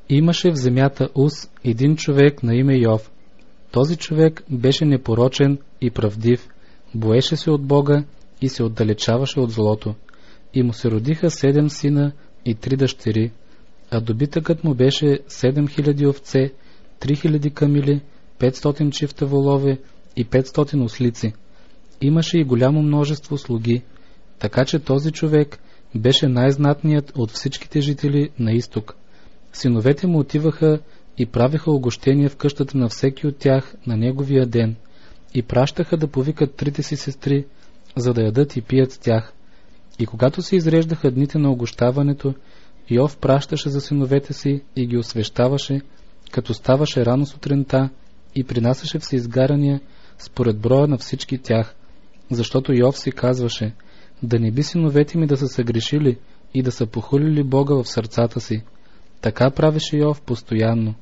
Имаше в земята Уз един човек на име Йов. Този човек беше непорочен и правдив, боеше се от Бога и се отдалечаваше от злото. И му се родиха 7 сина и 3 дъщери, а добитъкът му беше 7000 овце, 3000 камили, 500 чифта волове и 500 ослици. Имаше и голямо множество слуги, така че този човек беше най-знатният от всичките жители на изток. Синовете му отиваха и правиха угощения в къщата на всеки от тях на неговия ден и пращаха да повикат трите си сестри, за да ядат и пият с тях. И когато се изреждаха дните на угощаването, Йов пращаше за синовете си и ги освещаваше, като ставаше рано сутринта и принасяше всеизгаряния според броя на всички тях, защото Йов си казваше: да не би синовете ми да са съгрешили и да са похулили Бога в сърцата си. Така правеше Йов постоянно.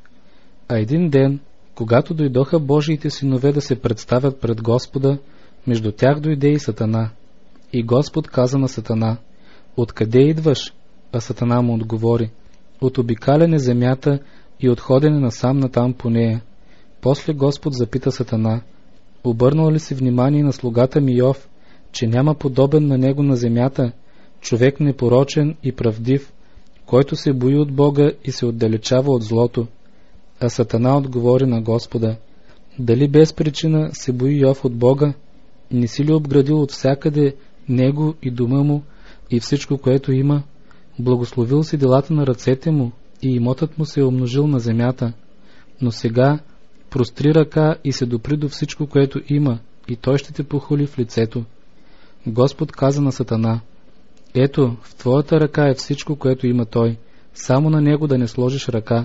А един ден, когато дойдоха Божиите синове да се представят пред Господа, между тях дойде и Сатана. И Господ каза на Сатана: откъде идваш? А Сатана му отговори: от обикаляне земята и от ходене насам натам по нея. После Господ запита Сатана: обърнал ли си внимание на слугата ми Йов, че няма подобен на него на земята, човек непорочен и правдив, който се бои от Бога и се отдалечава от злото? А Сатана отговори на Господа: дали без причина се бои Йов от Бога? Не си ли обградил от всякъде него и дома му и всичко, което има? Благословил си делата на ръцете му и имотът му се е умножил на земята. Но сега простри ръка и се допри до всичко, което има, и той ще те похули в лицето. Господ каза на Сатана: ето, в твоята ръка е всичко, което има той, само на него да не сложиш ръка.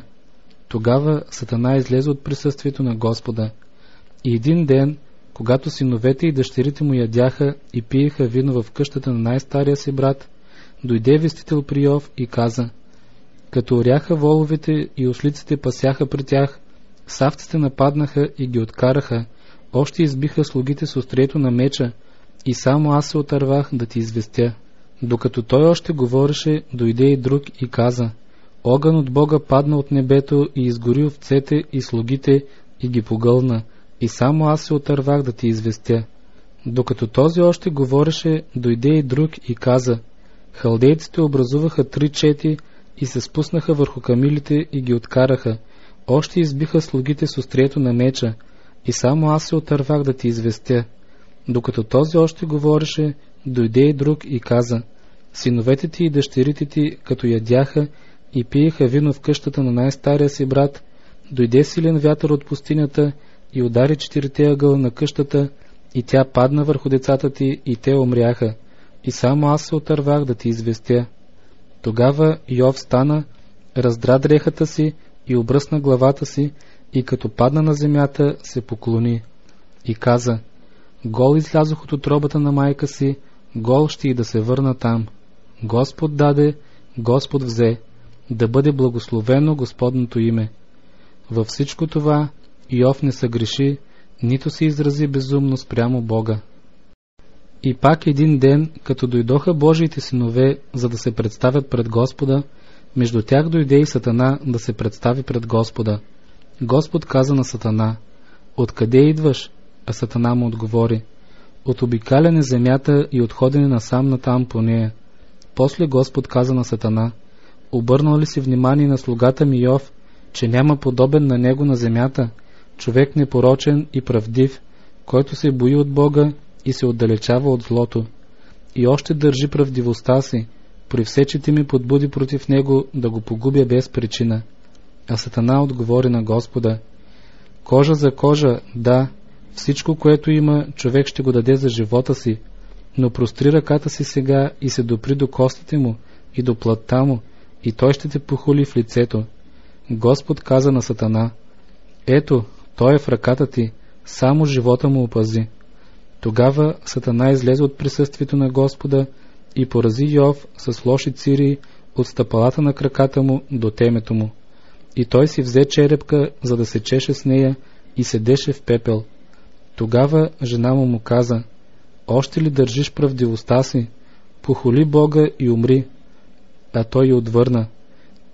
Тогава Сатана излезе от присъствието на Господа. И един ден, когато синовете и дъщерите му ядяха и пиеха вино в къщата на най-стария си брат, дойде вестител при Йов и каза: като оряха воловете и ослиците пасяха при тях, савците нападнаха и ги откараха, още избиха слугите с острието на меча, и само аз се отървах да ти известя. Докато той още говореше, дойде и друг и каза: огън от Бога падна от небето и изгори овцете и слугите и ги погълна, и само аз се отървах да ти известя. Докато този още говореше, дойде и друг и каза: халдейците образуваха 3 чети и се спуснаха върху камилите и ги откараха, още избиха слугите с острието на меча, и само аз се отървах да ти известя. Докато този още говореше, дойде и друг и каза: синовете ти и дъщерите ти, като ядяха и пиеха вино в къщата на най-стария си брат, дойде силен вятър от пустинята и удари 4 ъгъла на къщата, и тя падна върху децата ти, и те умряха, и само аз се отървах да ти известя. Тогава Йов стана, раздра дрехата си и обръсна главата си, и като падна на земята, се поклони и каза: гол излязох от утробата на майка си, гол ще и да се върна там. Господ даде, Господ взе, да бъде благословено Господното име. Във всичко това Йов не съгреши, нито се изрази безумно спрямо Бога. И пак един ден, като дойдоха Божиите синове, за да се представят пред Господа, между тях дойде и Сатана да се представи пред Господа. Господ каза на Сатана: откъде идваш? А Сатана му отговори: от обикаляне земята и от ходене насам натам по нея. После Господ каза на Сатана: обърнал ли си внимание на слугата ми Йов, че няма подобен на него на земята, човек непорочен и правдив, който се бои от Бога и се отдалечава от злото, и още държи правдивостта си, при все, че ти ми подбуди против него да го погубя без причина. А Сатана отговори на Господа: кожа за кожа, да, всичко, което има, човек ще го даде за живота си, но простри ръката си сега и се допри до костите му и до плътта му, и той ще те похули в лицето. Господ каза на Сатана: ето, той е в ръката ти, само живота му опази. Тогава Сатана излезе от присъствието на Господа и порази Йов с лоши цирии от стъпалата на краката му до темето му. И той си взе черепка, за да се чеше с нея, и седеше в пепел. Тогава жена му каза: още ли държиш правдивостта си? Похули Бога и умри. А той й отвърна: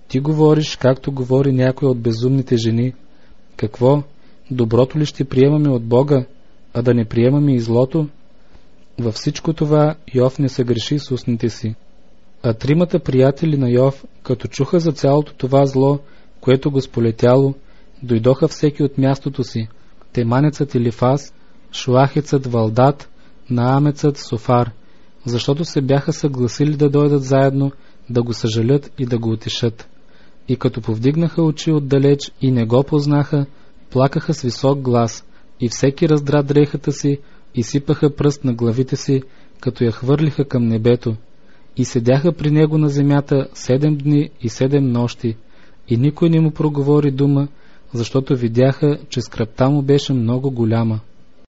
Ти говориш, както говори някой от безумните жени. Какво? Доброто ли ще приемаме от Бога, а да не приемаме и злото? Във всичко това Йов не съгреши с устните си. А тримата приятели на Йов, като чуха за цялото това зло, което го сполетяло, дойдоха всеки от мястото си. Теманецът Елифаз, Шуахецът Валдат, Наамецът Софар, защото се бяха съгласили да дойдат заедно, да го съжалят и да го утешат. И като повдигнаха очи отдалеч и не го познаха, плакаха с висок глас, и всеки раздра дрехата си и сипаха пръст на главите си, като я хвърлиха към небето. И седяха при него на земята 7 дни и 7 нощи, и никой не му проговори дума, защото видяха, че скръбта му беше много голяма.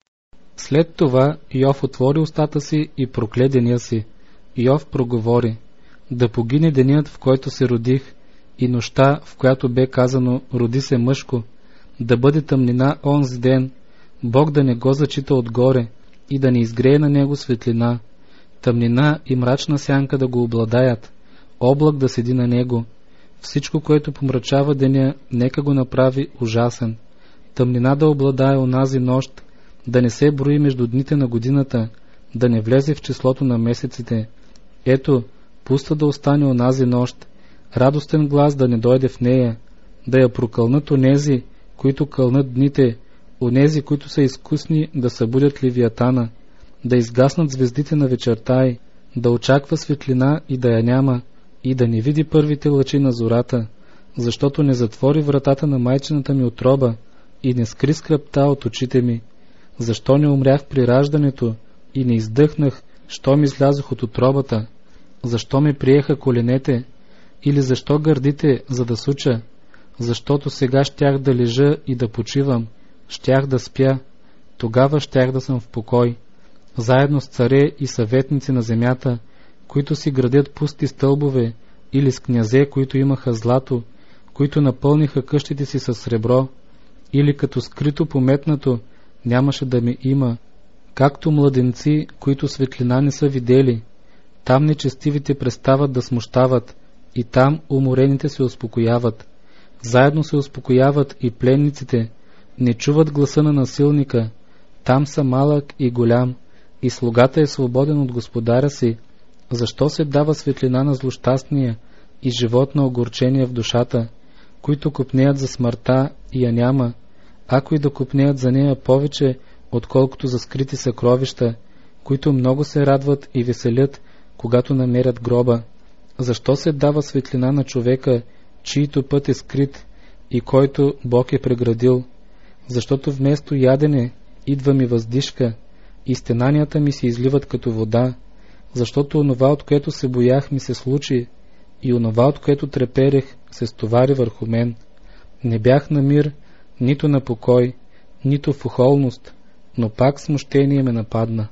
След това Йов отвори устата си и прокле деня си. Йов проговори: да погине денят, в който се родих, и нощта, в която бе казано роди се мъжко, да бъде тъмнина онзи ден, Бог да не го зачита отгоре и да не изгрее на него светлина, тъмнина и мрачна сянка да го обладаят, облак да седи на него. Всичко, което помрачава деня, нека го направи ужасен. Тъмнина да обладае онази нощ, да не се брои между дните на годината, да не влезе в числото на месеците. Ето, пуста да остане онази нощ, радостен глас да не дойде в нея, да я прокълнат онези, които кълнат дните, онези, които са изкусни да събудят Левиатана, да изгаснат звездите на вечерта й, да очаква светлина и да я няма, и да не види първите лъчи на зората, защото не затвори вратата на майчината ми утроба и не скри скръбта от очите ми. Защо не умрях при раждането и не издъхнах, щом излязох от утробата? Защо ме приеха коленете? Или защо гърдите, за да суча? Защото сега щях да лежа и да почивам, щях да спя, тогава щях да съм в покой, заедно с царе и съветници на земята, които си градят пусти стълбове, или с князе, които имаха злато, които напълниха къщите си с сребро, или като скрито пометнато нямаше да ми има, както младенци, които светлина не са видели. Там нечестивите престават да смущават, и там уморените се успокояват. Заедно се успокояват и пленниците, не чуват гласа на насилника. Там са малък и голям, и слугата е свободен от господаря си. Защо се дава светлина на злощастния и живот на огорчение в душата, които копнеят за смъртта и я няма, ако и да копнеят за нея повече, отколкото за скрити съкровища, които много се радват и веселят, когато намерят гроба? Защо се дава светлина на човека, чийто път е скрит и който Бог е преградил? Защото вместо ядене идва ми въздишка и стенанията ми се изливат като вода, защото онова, от което се боях, ми се случи, и онова, от което треперех, се стовари върху мен. Не бях на мир, нито на покой, нито в охолност, но пак смущение ме нападна.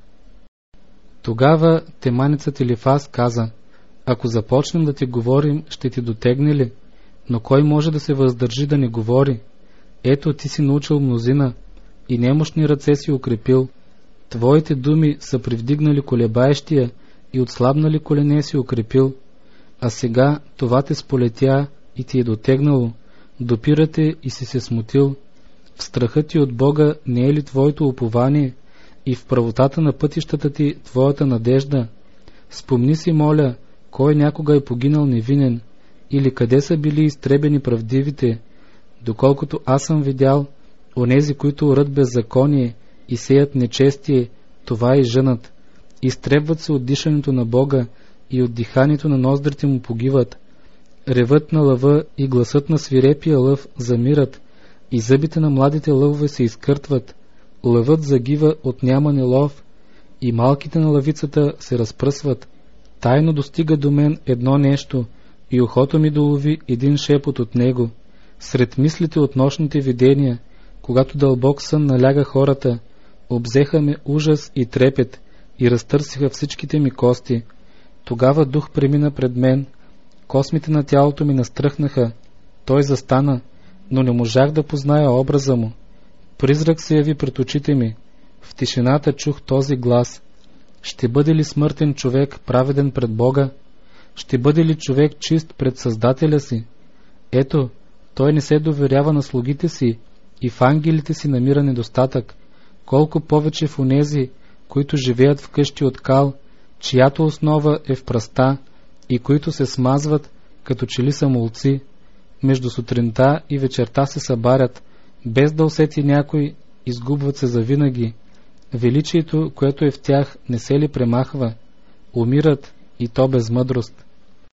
Тогава теманецът Елифаз каза: ако започнем да ти говорим, ще ти дотегне ли? Но кой може да се въздържи да не говори? Ето, ти си научил мнозина и немощни ръце си укрепил. Твоите думи са привдигнали колебаещия и отслабнали колене си укрепил. А сега това те сполетя и ти е дотегнало, допирате и си се смутил. В страхът ти от Бога не е ли твоето упование и в правотата на пътищата ти твоята надежда? Спомни си, моля, кой някога е погинал невинен, или къде са били изтребени правдивите, доколкото аз съм видял, онези, които орат беззаконие и сеят нечестие, това и жънат. Изтребват се от дишането на Бога и от диханието на ноздрите му погиват. Ревът на лъва и гласът на свирепия лъв замират, и зъбите на младите лъвове се изкъртват. Лъвът загива от нямане лов, и малките на лъвицата се разпръсват. Тайно достига до мен едно нещо, и ухото ми долови един шепот от него. Сред мислите от нощните видения, когато дълбок сън наляга хората, обзеха ме ужас и трепет, и разтърсиха всичките ми кости. Тогава дух премина пред мен, космите на тялото ми настръхнаха. Той застана, но не можах да позная образа му. Призрак се яви пред очите ми. В тишината чух този глас: ще бъде ли смъртен човек праведен пред Бога? Ще бъде ли човек чист пред Създателя си? Ето, той не се доверява на слугите си и в ангелите си намира недостатък, колко повече в онези, които живеят в къщи от кал, чиято основа е в пръста и които се смазват, като че ли са молци. Между сутринта и вечерта се събарят, без да усети някой, изгубват се завинаги. Величието, което е в тях, не се ли премахва? Умират, и то без мъдрост.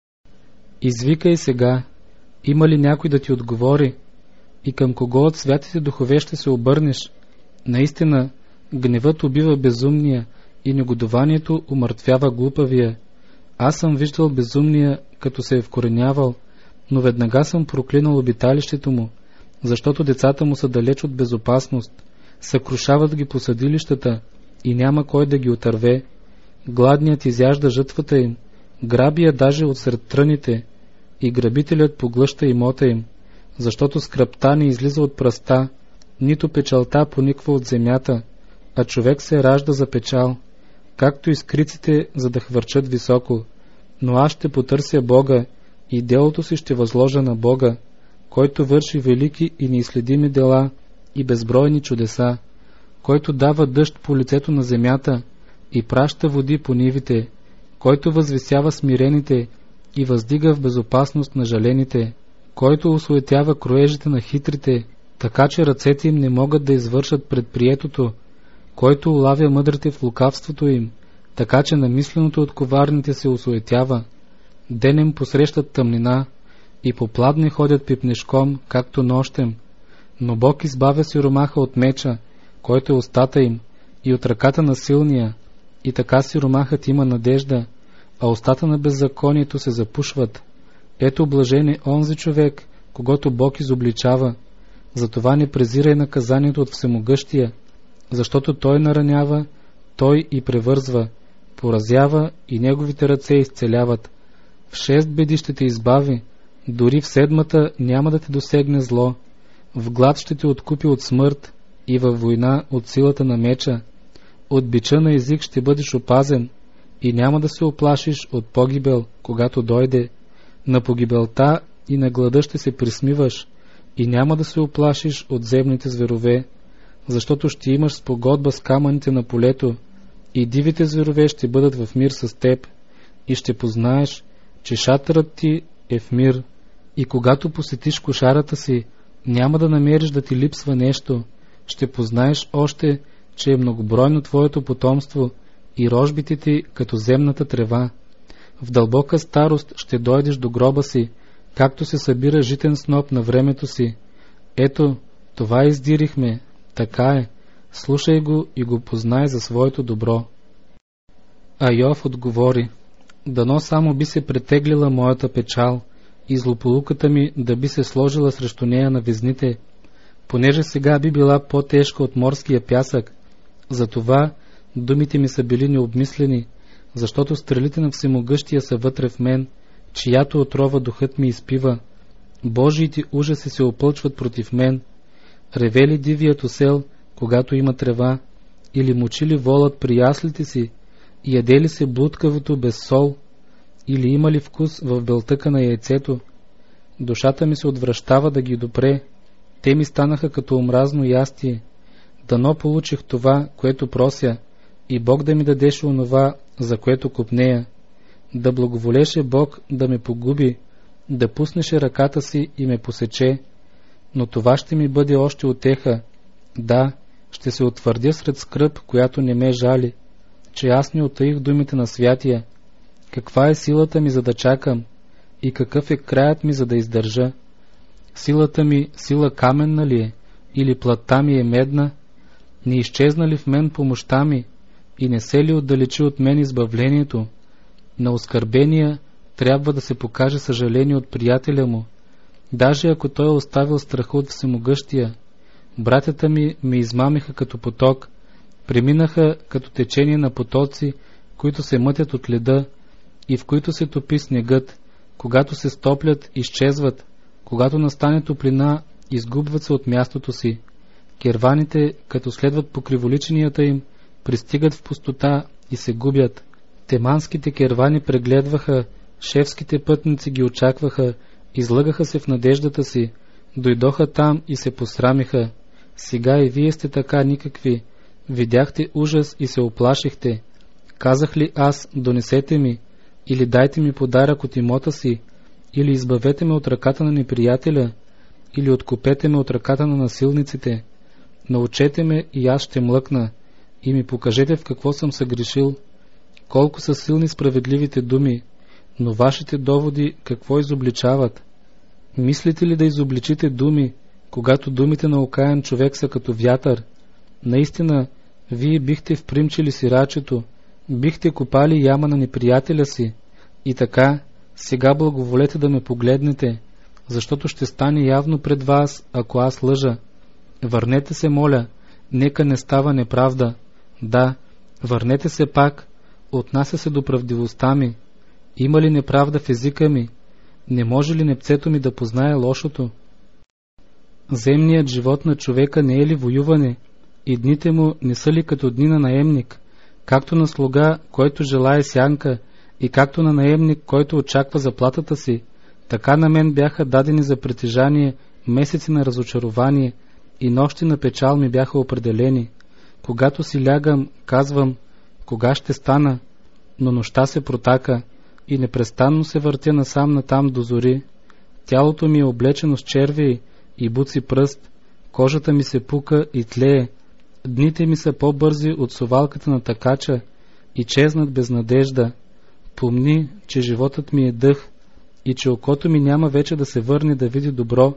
Извикай сега, има ли някой да ти отговори? И към кого от святите духове ще се обърнеш? Наистина, гневът убива безумния и негодованието умъртвява глупавия. Аз съм виждал безумния, като се е вкоренявал, но веднага съм проклинал обиталището му, защото децата му са далеч от безопасност, съкрушават ги по съдилищата и няма кой да ги отърве. Гладният изяжда жътвата им, граби я даже отсред тръните, и грабителят поглъща имота им, защото скръбта не излиза от пръста, нито печалта пониква от земята, а човек се ражда за печал, както и скриците, за да хвърчат високо. Но аз ще потърся Бога и делото си ще възложа на Бога, който върши велики и неизследими дела и безбройни чудеса, който дава дъжд по лицето на земята и праща води по нивите, който възвисява смирените и въздига в безопасност на жалените, който осуетява кроежите на хитрите, така че ръцете им не могат да извършат предприетото, който улавя мъдрите в лукавството им, така че намисленото от коварните се осуетява. Денем посрещат тъмнина и по пладне ходят пипнешком, както нощем, но Бог избавя сиромаха от меча, който е устата им, и от ръката на силния, и така сиромахът има надежда, а устата на беззаконието се запушват. Ето блажен е онзи човек, когото Бог изобличава. Затова не презирай наказанието от Всемогъщия, защото той наранява, той и превързва, поразява и неговите ръце изцеляват. В 6 беди ще те избави, дори в 7 няма да те досегне зло. В глад ще те откупи от смърт и във война от силата на меча. От бича на език ще бъдеш опазен и няма да се оплашиш от погибел, когато дойде. На погибелта и на глада ще се присмиваш и няма да се оплашиш от земните зверове, защото ще имаш спогодба с камъните на полето и дивите зверове ще бъдат в мир с теб и ще познаеш, че шатърът ти е в мир. И когато посетиш кошарата си, няма да намериш да ти липсва нещо, ще познаеш още, че е многобройно твоето потомство и рожбите ти като земната трева. В дълбока старост ще дойдеш до гроба си, както се събира житен сноп на времето си. Ето, това издирихме, така е, слушай го и го познай за своето добро. А Йов отговори: дано само би се претеглила моята печал и злополуката ми да би се сложила срещу нея на везните, понеже сега би била по-тежка от морския пясък. Затова думите ми са били необмислени, защото стрелите на Всемогъщия са вътре в мен, чиято отрова духът ми изпива. Божиите ужаси се опълчват против мен. Реве ли дивият осел, когато има трева, или мучи ли волът при яслите си, и яде ли се блудкавото без сол, или има ли вкус в белтъка на яйцето? Душата ми се отвръщава да ги допре, те ми станаха като омразно ястие. Дано получих това, което прося, и Бог да ми дадеше онова, за което копнея. Да благоволеше Бог да ме погуби, да пуснеше ръката си и ме посече, но това ще ми бъде още утеха. Да, ще се утвърдя сред скръб, която не ме жали, че аз не утаих думите на святия. Каква е силата ми, за да чакам, и какъв е краят ми, за да издържа? Силата ми сила каменна ли е, или плътта ми е медна? Не изчезна ли в мен помощта ми, и не се ли отдалечи от мен избавлението? На оскърбения трябва да се покаже съжаление от приятеля му, даже ако той е оставил страха от Всемогъщия. Братята ми ме измамиха като поток, преминаха като течение на потоци, които се мътят от леда и в които се топи снегът. Когато се стоплят, изчезват, когато настане топлина, изгубват се от мястото си. Керваните, като следват по криволиченията им, пристигат в пустота и се губят. Теманските кервани прегледваха, шефските пътници ги очакваха излъгаха се в надеждата си, дойдоха там и се посрамиха. Сега и вие сте така никакви. Видяхте ужас и се оплашихте. Казах ли аз, донесете ми, или дайте ми подарък от имота си, или избавете ме от ръката на неприятеля, или откупете ме от ръката на насилниците. Научете ме и аз ще млъкна, и ми покажете в какво съм съгрешил. Колко са силни справедливите думи, но вашите доводи какво изобличават? Мислите ли да изобличите думи, когато думите на окаян човек са като вятър? Наистина, вие бихте впримчили сирачето, бихте копали яма на неприятеля си. И така, сега благоволете да ме погледнете, защото ще стане явно пред вас, ако аз лъжа. Върнете се, моля, нека не става неправда. Да, върнете се пак, отнася се до правдивостта ми. Има ли неправда в езика ми? Не може ли непцето ми да познае лошото? Земният живот на човека не е ли воюване? И дните му не са ли като дни на наемник? Както на слуга, който желае сянка, и както на наемник, който очаква заплатата си, така на мен бяха дадени за притежание месеци на разочарование и нощи на печал ми бяха определени. Когато си лягам, казвам, кога ще стана, но нощта се протака и непрестанно се въртя насам-натам до зори. Тялото ми е облечено с червеи и буци пръст, кожата ми се пука и тлее, дните ми са по-бързи от совалката на такача и чезнат без надежда. Помни, че животът ми е дъх и че окото ми няма вече да се върне да види добро.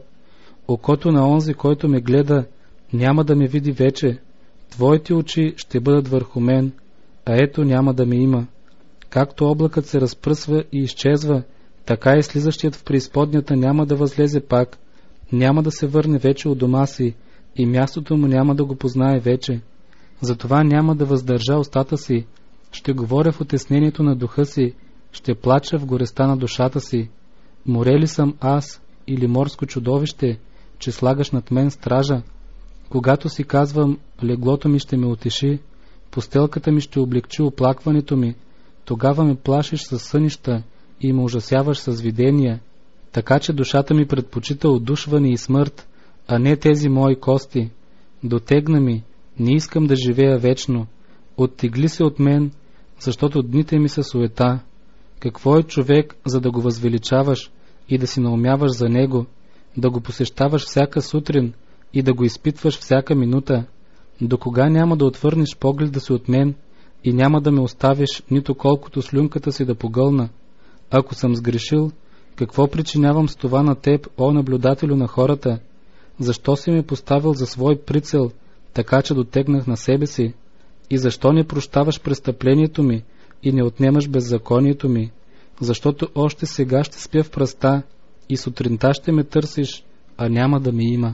Окото на онзи, който ме гледа, няма да ме види вече. Твоите очи ще бъдат върху мен, а ето няма да ме има. Както облакът се разпръсва и изчезва, така и слизащият в преизподнята няма да възлезе пак, няма да се върне вече от дома си и мястото му няма да го познае вече. Затова няма да въздържа устата си, ще говоря в отеснението на духа си, ще плача в горестта на душата си. Море ли съм аз или морско чудовище, че слагаш над мен стража? Когато си казвам, леглото ми ще ме утеши, постелката ми ще облегчи оплакването ми, тогава ме плашиш със сънища и ме ужасяваш с видения, така че душата ми предпочита удушване и смърт, а не тези мои кости. Дотегна ми, не искам да живея вечно. Оттегли се от мен, защото дните ми са суета. Какво е човек, за да го възвеличаваш и да си наумяваш за него, да го посещаваш всяка сутрин и да го изпитваш всяка минута? До кога няма да отвърнеш погледа си от мен и няма да ме оставиш нито колкото слюнката си да погълна? Ако съм сгрешил, какво причинявам с това на теб, о наблюдателю на хората? Защо си ме поставил за свой прицел, така че дотегнах на себе си? И защо не прощаваш престъплението ми и не отнемаш беззаконието ми? Защото още сега ще спя в пръста и сутринта ще ме търсиш, а няма да ми има.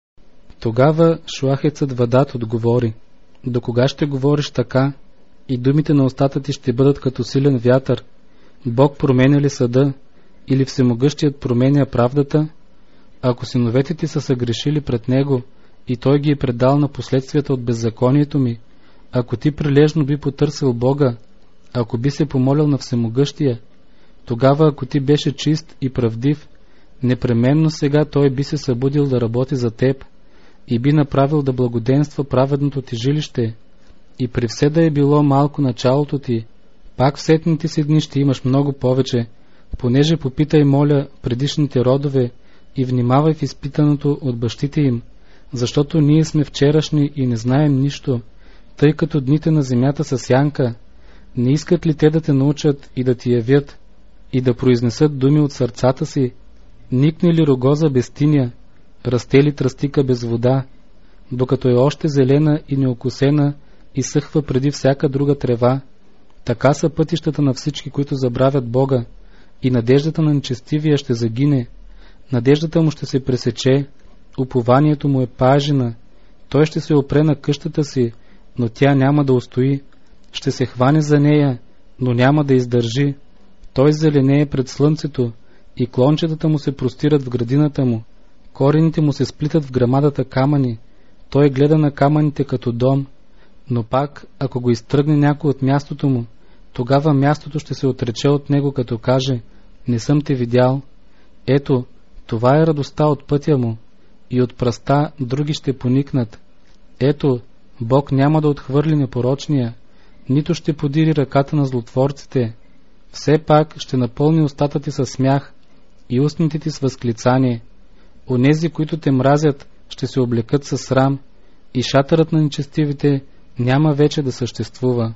Тогава шуахецът Вадат отговори: до кога ще говориш така и думите на устата ти ще бъдат като силен вятър? Бог променя ли съда или всемогъщият променя правдата? Ако синовете ти са съгрешили пред него и той ги е предал на последствията от беззаконието ми, ако ти прилежно би потърсил Бога, ако би се помолил на всемогъщия, тогава ако ти беше чист и правдив, непременно сега той би се събудил да работи за теб и би направил да благоденства праведното ти жилище. И при все да е било малко началото ти, пак в сетните си дни ще имаш много повече, понеже попитай, моля, предишните родове и внимавай в изпитаното от бащите им, защото ние сме вчерашни и не знаем нищо, тъй като дните на земята са сянка. Не искат ли те да те научат и да ти явят и да произнесат думи от сърцата си? Никне ли рогоза без тиня, расте ли тръстика без вода, докато е още зелена и неокусена и съхва преди всяка друга трева? Така са пътищата на всички, които забравят Бога, и надеждата на нечестивия ще загине. Надеждата му ще се пресече, упованието му е пажина, той ще се опре на къщата си, но тя няма да устои, ще се хване за нея, но няма да издържи. Той зеленее пред слънцето и клончетата му се простират в градината му, корените му се сплитат в грамадата камъни, той гледа на камъните като дом, но пак, ако го изтръгне някой от мястото му, тогава мястото ще се отрече от него, като каже: не съм те видял. Ето, това е радостта от пътя му, и от пръста други ще поникнат. Ето, Бог няма да отхвърли непорочния, нито ще подири ръката на злотворците. Все пак ще напълни устата ти със смях и устните ти с възклицание. Онези, които те мразят, ще се облекат със срам, и шатърът на нечестивите няма вече да съществува.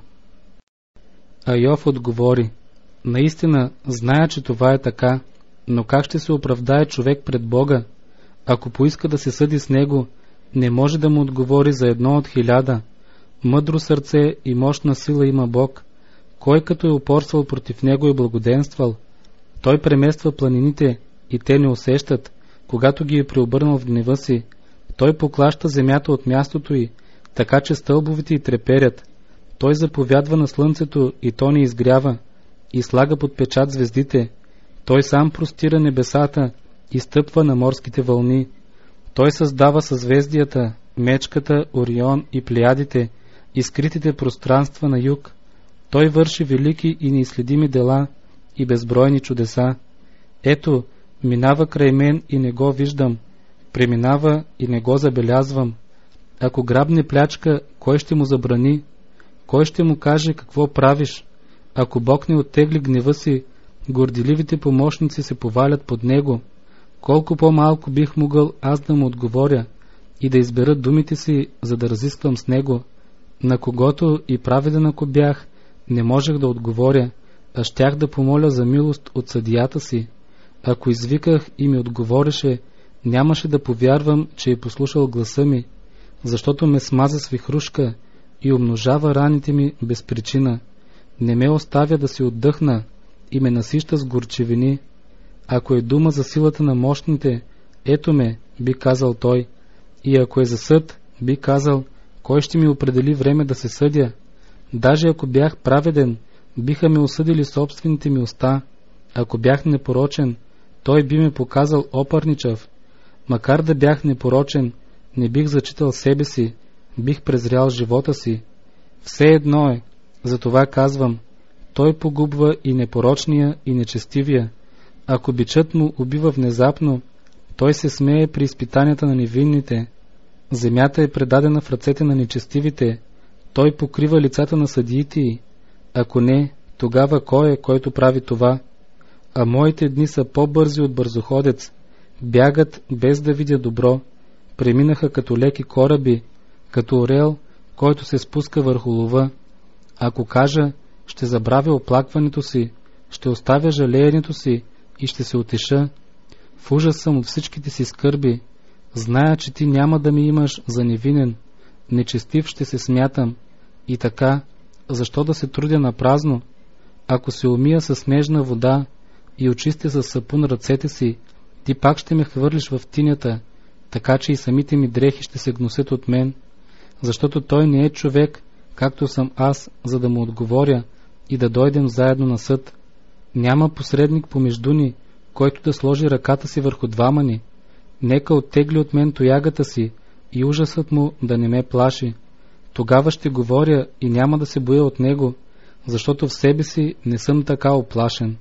А Йов отговори: наистина, зная, че това е така, но как ще се оправдае човек пред Бога? Ако поиска да се съди с него, не може да му отговори за 1 от 1000. Мъдро сърце и мощна сила има Бог. Кой като е упорствал против него е благоденствал? Той премества планините и те не усещат, когато ги е преобърнал в гнева си. Той поклаща земята от мястото й, така че стълбовете й треперят. Той заповядва на слънцето и то не изгрява, и слага под печат звездите. Той сам простира небесата и стъпва на морските вълни. Той създава съзвездията, Мечката, Орион и Плеядите, и скритите пространства на юг. Той върши велики и неизследими дела и безбройни чудеса. Ето, минава край мен и не го виждам, преминава и не го забелязвам. Ако грабне плячка, кой ще му забрани? Кой ще му каже какво правиш? Ако Бог не оттегли гнева си, горделивите помощници се повалят под него. Колко по-малко бих могъл аз да му отговоря и да избера думите си, за да разисквам с него. На когото и праведен ако бях, не можех да отговоря, а щях да помоля за милост от съдията си. Ако извиках и ми отговореше, нямаше да повярвам, че е послушал гласа ми, защото ме смаза с вихрушка и умножава раните ми без причина. Не ме оставя да си отдъхна и ме насища с горчевини. Ако е дума за силата на мощните, ето ме, би казал той. И ако е за съд, би казал, кой ще ми определи време да се съдя? Даже ако бях праведен, биха ме осъдили собствените ми уста. Ако бях непорочен, той би ме показал опърничав. Макар да бях непорочен, не бих зачитал себе си, бих презрял живота си. Все едно е, затова казвам, той погубва и непорочния, и нечестивия. Ако бичът му убива внезапно, той се смее при изпитанията на невинните. Земята е предадена в ръцете на нечестивите, той покрива лицата на съдиите й. Ако не, тогава кой е, който прави това? А моите дни са по-бързи от бързоходец, бягат без да видя добро, преминаха като леки кораби, като орел, който се спуска върху лова. Ако кажа, ще забравя оплакването си, ще оставя жалеенето си и ще се утеша. В ужас съм от всичките си скърби. Зная, че ти няма да ми имаш за невинен. Нечестив ще се смятам. И така, защо да се трудя на празно? Ако се умия с нежна вода и очистя с сапун ръцете си, ти пак ще ме хвърлиш в тинята, така че и самите ми дрехи ще се гносят от мен, защото той не е човек, както съм аз, за да му отговоря и да дойдем заедно на съд. Няма посредник помежду ни, който да сложи ръката си върху двама ни. Нека оттегли от мен тоягата си и ужасът му да не ме плаши. Тогава ще говоря и няма да се боя от него, защото в себе си не съм така оплашен.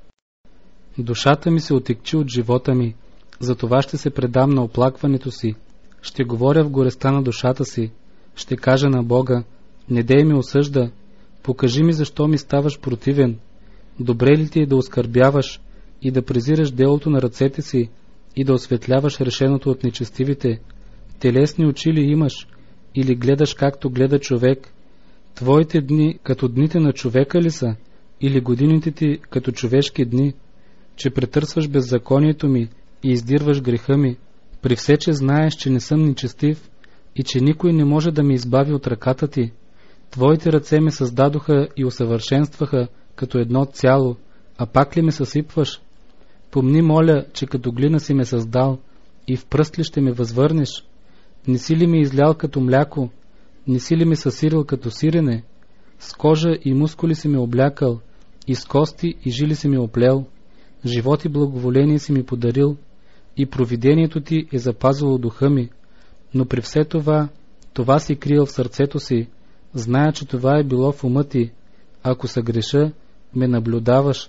Душата ми се отекчи от живота ми, затова ще се предам на оплакването си. Ще говоря в горестта на душата си. Ще кажа на Бога, не дей ме осъжда, покажи ми защо ми ставаш противен. Добре ли ти е да оскърбяваш и да презираш делото на ръцете си и да осветляваш решеното от нечестивите? Телесни очи ли имаш или гледаш както гледа човек? Твоите дни като дните на човека ли са или годините ти като човешки дни, че претърсваш беззаконието ми и издирваш греха ми, при все, че знаеш, че не съм нечестив и че никой не може да ме избави от ръката ти? Твоите ръце ме създадоха и усъвършенстваха като едно цяло, а пак ли ме съсипваш? Помни, моля, че като глина си ме създал и в пръст ли ще ме възвърнеш? Не си ли ме излял като мляко? Не си ли ме съсирил като сирене? С кожа и мускули си ме облякал, и с кости и жили си ме оплел. Живот и благоволение си ми подарил, и провидението ти е запазило духа ми. Но при все това си криел в сърцето си. Зная, че това е било в ума ти. Ако съгреша, ме наблюдаваш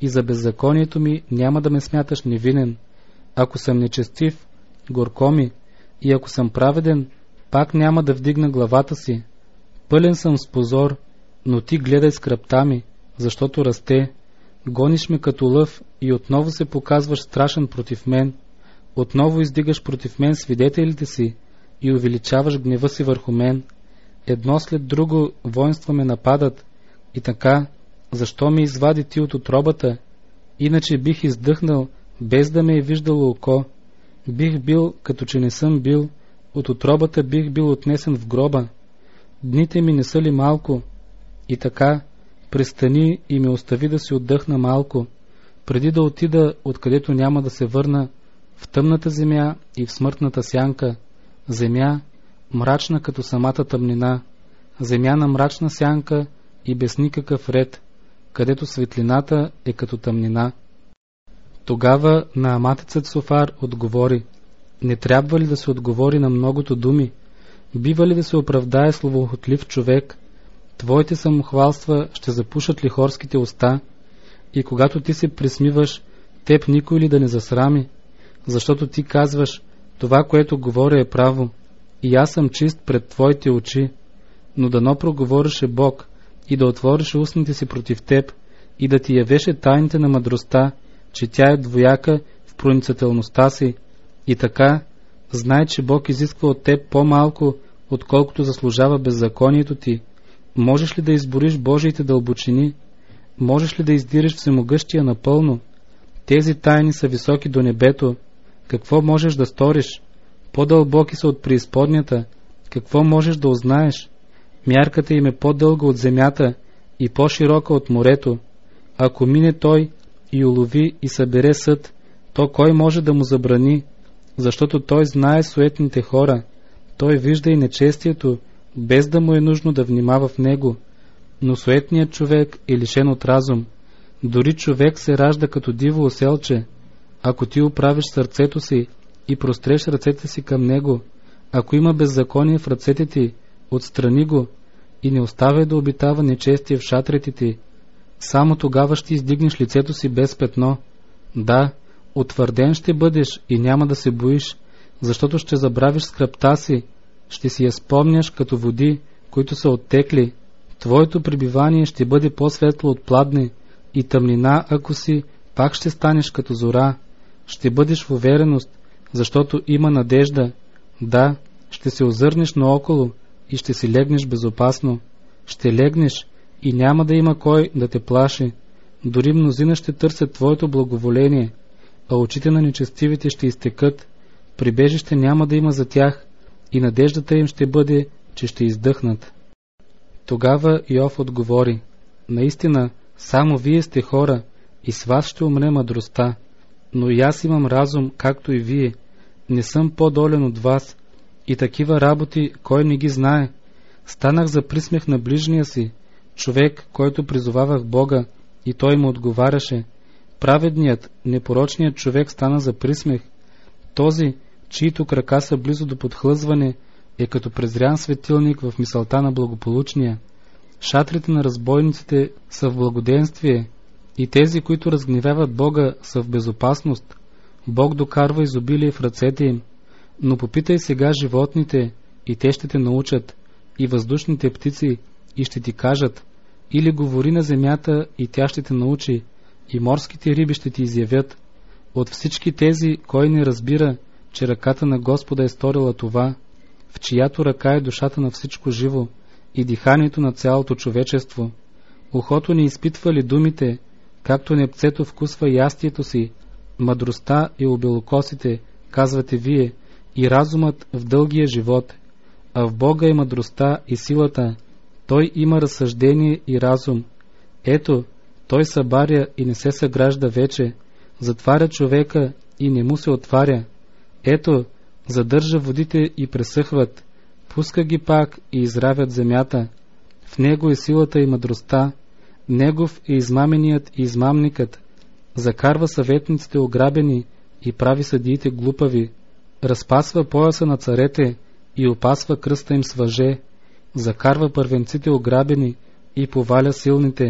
и за беззаконието ми няма да ме смяташ невинен. Ако съм нечестив, горко ми, и ако съм праведен, пак няма да вдигна главата си. Пълен съм с позор, но ти гледай скръбта ми, защото расте. Гониш ме като лъв и отново се показваш страшен против мен. Отново издигаш против мен свидетелите си и увеличаваш гнева си върху мен. Едно след друго воинства ме нападат. И така, защо ме извади ти от утробата? Иначе бих издъхнал, без да ме е виждало око. Бих бил, като че не съм бил, от утробата бих бил отнесен в гроба. Дните ми не са ли малко? И така, престани и ме остави да си отдъхна малко, преди да отида откъдето няма да се върна, в тъмната земя и в смъртната сянка, земя, мрачна като самата тъмнина, земя на мрачна сянка и без никакъв ред, където светлината е като тъмнина. Тогава нааматецът Софар отговори: не трябва ли да се отговори на многото думи? Бива ли да се оправдае словохотлив човек? Твоите самохвалства ще запушат ли хорските уста? И когато ти се присмиваш, теб никой ли да не засрами? Защото ти казваш: това, което говоря, е право, и аз съм чист пред твоите очи. Но дано проговореше Бог и да отвореше устните си против теб и да ти явеше тайните на мъдростта, че тя е двояка в проницателността си. И така, знай, че Бог изисква от теб по-малко, отколкото заслужава беззаконието ти. Можеш ли да избориш Божиите дълбочини? Можеш ли да издириш Всемогъщия напълно? Тези тайни са високи до небето. Какво можеш да сториш? По-дълбоки са от преизподнята. Какво можеш да узнаеш? Мярката им е по-дълга от земята и по-широка от морето. Ако мине той и улови и събере съд, то кой може да му забрани? Защото той знае суетните хора. Той вижда и нечестието, без да му е нужно да внимава в него. Но суетният човек е лишен от разум. Дори човек се ражда като диво оселче. Ако ти оправиш сърцето си и простреш ръцете си към него, ако има беззаконие в ръцете ти, отстрани го и не оставяй да обитава нечестие в шатрите ти. Само тогава ще издигнеш лицето си без петно. Да, утвърден ще бъдеш и няма да се боиш, защото ще забравиш скръбта си, ще си я спомняш като води, които са оттекли. Твоето пребивание ще бъде по-светло от пладне и тъмнина, ако си, пак ще станеш като зора. Ще бъдеш в увереност, защото има надежда. Да, ще се озърнеш наоколо и ще си легнеш безопасно. Ще легнеш и няма да има кой да те плаши. Дори мнозина ще търсят твоето благоволение, а очите на нечестивите ще изтекат. Прибежище няма да има за тях и надеждата им ще бъде, че ще издъхнат. Тогава Йов отговори: наистина, само вие сте хора и с вас ще умре мъдростта, но и аз имам разум, както и вие. Не съм по-долен от вас и такива работи кой не ги знае. Станах за присмех на ближния си, човек, който призовавах Бога, и той му отговаряше. Праведният, непорочният човек стана за присмех. Този, чието крака са близо до подхлъзване, е като презрян светилник в мисълта на благополучния. Шатрите на разбойниците са в благоденствие и тези, които разгневяват Бога, са в безопасност. Бог докарва изобилие в ръцете им. Но попитай сега животните и те ще те научат, и въздушните птици и ще ти кажат, или говори на земята и тя ще те научи, и морските риби ще ти изявят. От всички тези, кой не разбира, че ръката на Господа е сторила това, в чиято ръка е душата на всичко живо и диханието на цялото човечество. Ухото не изпитва ли думите, както непцето вкусва ястието си, мъдростта и обелокосите, казвате вие, и разумът в дългия живот. А в Бога е мъдростта и силата, той има разсъждение и разум. Ето, той събаря и не се съгражда вече, затваря човека и не му се отваря. Ето, задържа водите и пресъхват, пуска ги пак и изравят земята. В него е силата и мъдростта, негов е измаменият и измамникът. Закарва съветниците ограбени и прави съдиите глупави. Разпасва пояса на царете и опасва кръста им с въже. Закарва първенците ограбени и поваля силните.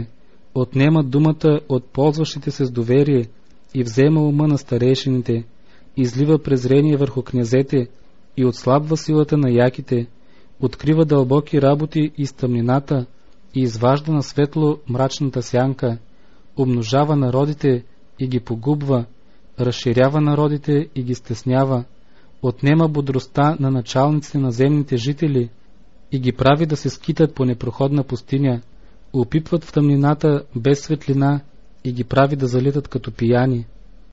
отнема думата от ползващите се с доверие и взема ума на старейшините, излива презрение върху князете и отслабва силата на яките, открива дълбоки работи из тъмнината и изважда на светло мрачната сянка, умножава народите и ги погубва, разширява народите и ги стеснява, отнема бодростта на началниците на земните жители и ги прави да се скитат по непроходна пустиня, опипват в тъмнината без светлина и ги прави да залитат като пияни.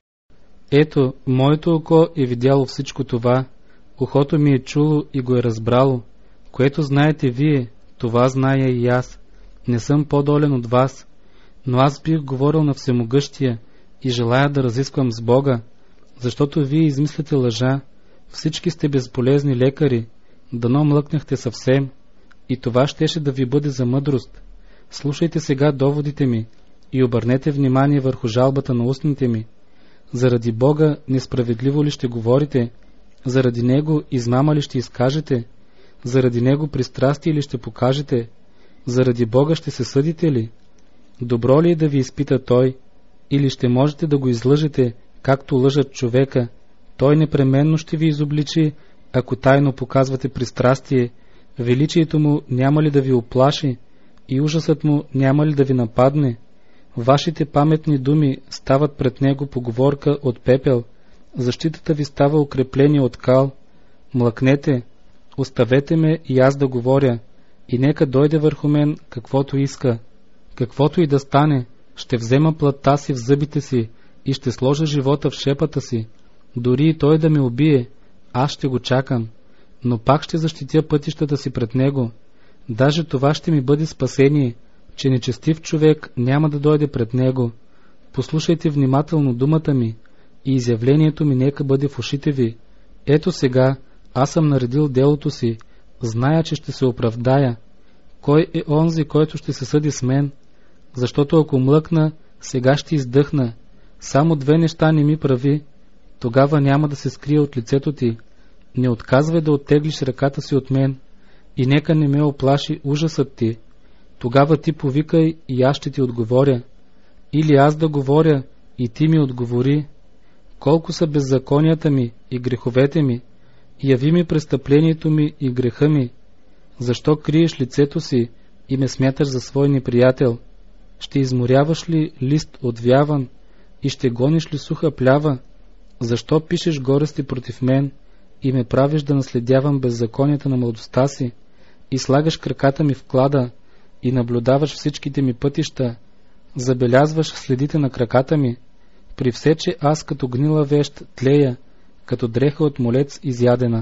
Ето, моето око е видяло всичко това, ухото ми е чуло и го е разбрало, което знаете вие, това зная и аз. Не съм по-долен от вас, но аз бих говорил на Всемогъщия и желая да разисквам с Бога, защото вие измисляте лъжа, всички сте безполезни лекари, дано млъкнахте съвсем, и това щеше да ви бъде за мъдрост. Слушайте сега доводите ми и обърнете внимание върху жалбата на устните ми. Заради Бога несправедливо ли ще говорите? Заради Него измама ли ще изкажете? Заради Него пристрастие ли ще покажете? Заради Бога ще се съдите ли? Добро ли е да ви изпита Той? Или ще можете да го излъжете, както лъжат човека? Той непременно ще ви изобличи, ако тайно показвате пристрастие. Величието му няма ли да ви оплаши? И ужасът му няма ли да ви нападне? Вашите паметни думи стават пред него поговорка от пепел, защитата ви става укрепление от кал. Млъкнете, оставете ме и аз да говоря, и нека дойде върху мен каквото иска. Каквото и да стане, ще взема плътта си в зъбите си и ще сложа живота в шепата си. Дори и той да ме убие, аз ще го чакам, но пак ще защитя пътищата си пред него. Даже това ще ми бъде спасение, че нечестив човек няма да дойде пред него. Послушайте внимателно думата ми и изявлението ми нека бъде в ушите ви. Ето сега, аз съм наредил делото си, зная, че ще се оправдая. Кой е онзи, който ще се съди с мен? Защото ако млъкна, сега ще издъхна. Само две неща не ми прави, тогава няма да се скрия от лицето ти. Не отказвай да оттеглиш ръката си от мен и нека не ме оплаши ужасът ти. Тогава ти повикай и аз ще ти отговоря. Или аз да говоря и ти ми отговори. Колко са беззаконията ми и греховете ми, яви ми престъплението ми и греха ми. Защо криеш лицето си и ме смяташ за свой неприятел? Ще изморяваш ли лист отвяван и ще гониш ли суха плява? Защо пишеш горести против мен и ме правиш да наследявам беззаконията на младостта си и слагаш краката ми в клада и наблюдаваш всичките ми пътища, забелязваш следите на краката ми, при все, че аз като гнила вещ тлея, като дреха от молец изядена.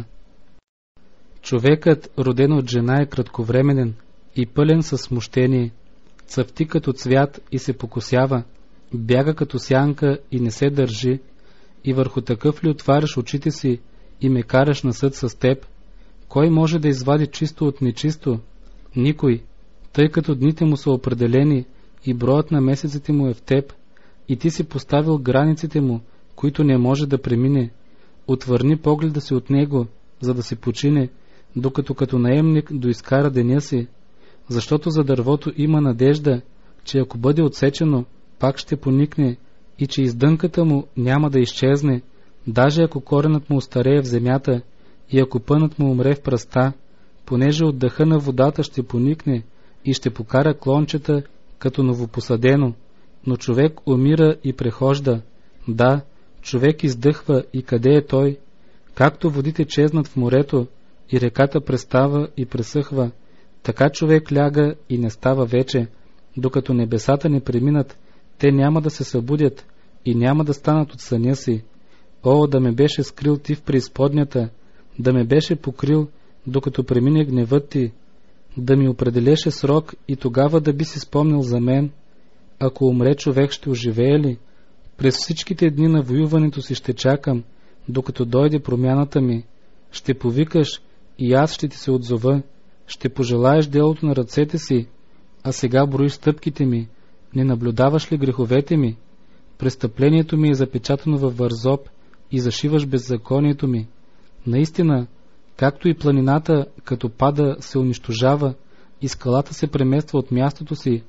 Човекът, роден от жена, е кратковременен и пълен със смущение, цъфти като цвят и се покосява, бяга като сянка и не се държи, и върху такъв ли отваряш очите си и ме караш на съд с теб? Кой може да извади чисто от нечисто? Никой, тъй като дните му са определени и броят на месеците му е в теб, и ти си поставил границите му, които не може да премине. Отвърни погледа си от него, за да си почине, докато като наемник доизкара деня си, защото за дървото има надежда, че ако бъде отсечено, пак ще поникне и че издънката му няма да изчезне, даже ако коренът му остарее в земята и ако пънът му умре в пръста, понеже от дъха на водата ще поникне и ще покара клончета като новопосадено, но човек умира и прехожда. Да, човек издъхва и къде е той? Както водите чезнат в морето и реката престава и пресъхва, така човек ляга и не става вече. Докато небесата не преминат, те няма да се събудят и няма да станат от съня си. О, да ме беше скрил ти в преизподнята, да ме беше покрил, докато премине гневът ти, да ми определеше срок и тогава да би си спомнил за мен. Ако умре човек, ще оживее ли? През всичките дни на воюването си ще чакам, докато дойде промяната ми. Ще повикаш и аз ще ти се отзова. Ще пожелаеш делото на ръцете си, а сега броиш стъпките ми. Не наблюдаваш ли греховете ми? Престъплението ми е запечатано във вързоп и зашиваш беззаконието ми. Наистина, както и планината, като пада, се унищожава и скалата се премества от мястото си,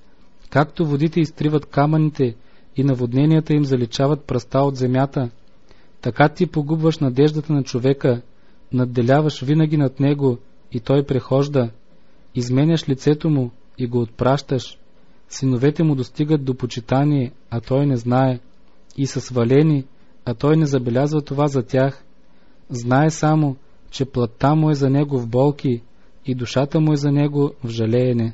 Както водите изтриват камъните и наводненията им заличават пръста от земята, така ти погубваш надеждата на човека, надделяваш винаги над него и той прехожда, изменяш лицето му и го отпращаш. Синовете му достигат до почитание, а той не знае, и са свалени, а той не забелязва това за тях. Знае само, че плътта му е за него в болки и душата му е за него в жалеене.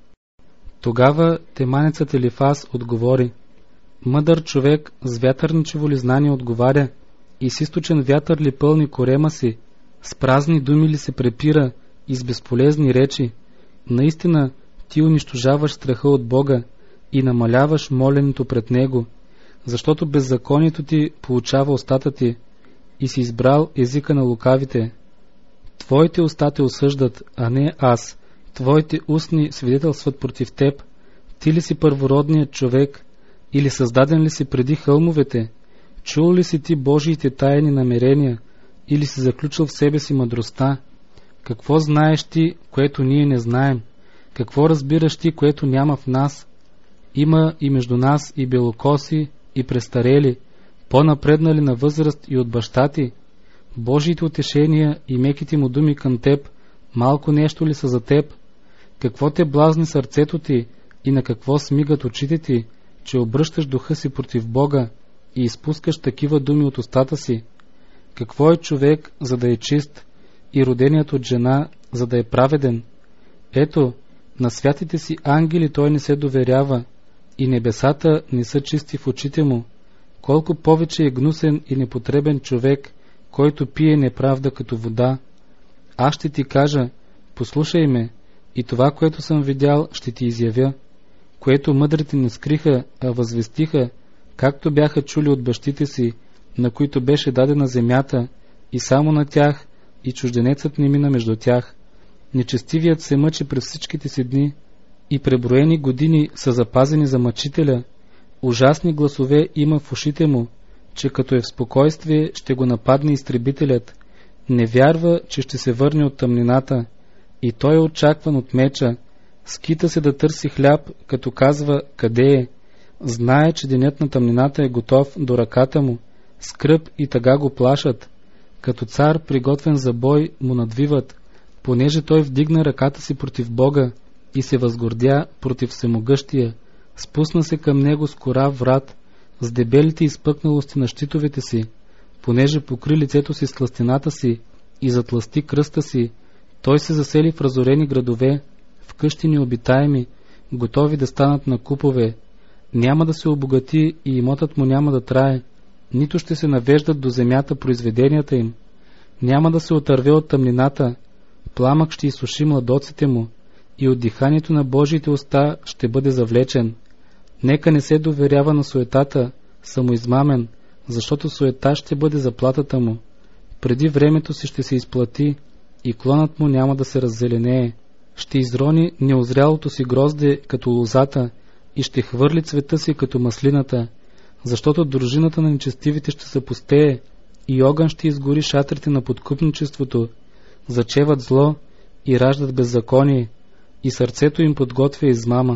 Тогава теманецът Елифаз отговори: мъдър човек с вятърничево ли знание отговаря и с източен вятър ли пълни корема си, с празни думи ли се препира и с безполезни речи? Наистина ти унищожаваш страха от Бога и намаляваш моленето пред Него, защото беззаконието ти получава устата ти и си избрал езика на лукавите. Твоите уста те осъждат, а не аз. Твоите устни свидетелстват против теб. Ти ли си първородният човек, или създаден ли си преди хълмовете? Чул ли си ти Божиите тайни намерения, или си заключил в себе си мъдростта? Какво знаеш ти, което ние не знаем? Какво разбираш ти, което няма в нас? Има и между нас и белокоси, и престарели, по-напреднали на възраст и от баща ти. Божиите утешения и меките му думи към теб, малко нещо ли са за теб? Какво те блазни сърцето ти и на какво смигат очите ти, че обръщаш духа си против Бога и изпускаш такива думи от устата си? Какво е човек, за да е чист, и роденият от жена, за да е праведен? Ето, на святите си ангели той не се доверява, и небесата не са чисти в очите му. Колко повече е гнусен и непотребен човек, който пие неправда като вода. Аз ще ти кажа: послушай ме, и това, което съм видял, ще ти изявя, което мъдрите не скриха, а възвестиха, както бяха чули от бащите си, на които беше дадена земята, и само на тях, и чужденецът не мина между тях. Нечестивият се мъчи през всичките си дни, и преброени години са запазени за мъчителя. Ужасни гласове има в ушите му, че като е в спокойствие, ще го нападне изтребителят. Не вярва, че ще се върне от тъмнината, и той е очакван от меча. Скита се да търси хляб, като казва: къде е? Знае, че денят на тъмнината е готов до ръката му. Скръб и тъга го плашат. Като цар, приготвен за бой, му надвиват, понеже той вдигна ръката си против Бога и се възгордя против Всемогъщия. Спусна се към него с корав врат, с дебелите изпъкналости на щитовете си, понеже покри лицето си с тлъстината си и затлъсти кръста си. Той се засели в разорени градове, в къщи необитаеми, готови да станат на купове. Няма да се обогати и имотът му няма да трае, нито ще се навеждат до земята произведенията им. Няма да се отърве от тъмнината, пламък ще изсуши младоците му и от диханието на Божиите уста ще бъде завлечен. Нека не се доверява на суетата, самоизмамен, защото суета ще бъде заплатата му. Преди времето си ще се изплати и клонът му няма да се раззеленее. Ще изрони неозрялото си грозде като лозата и ще хвърли цвета си като маслината, защото дружината на нечестивите ще се пустее и огън ще изгори шатрите на подкупничеството. Зачеват зло и раждат беззаконие, и сърцето им подготвя измама.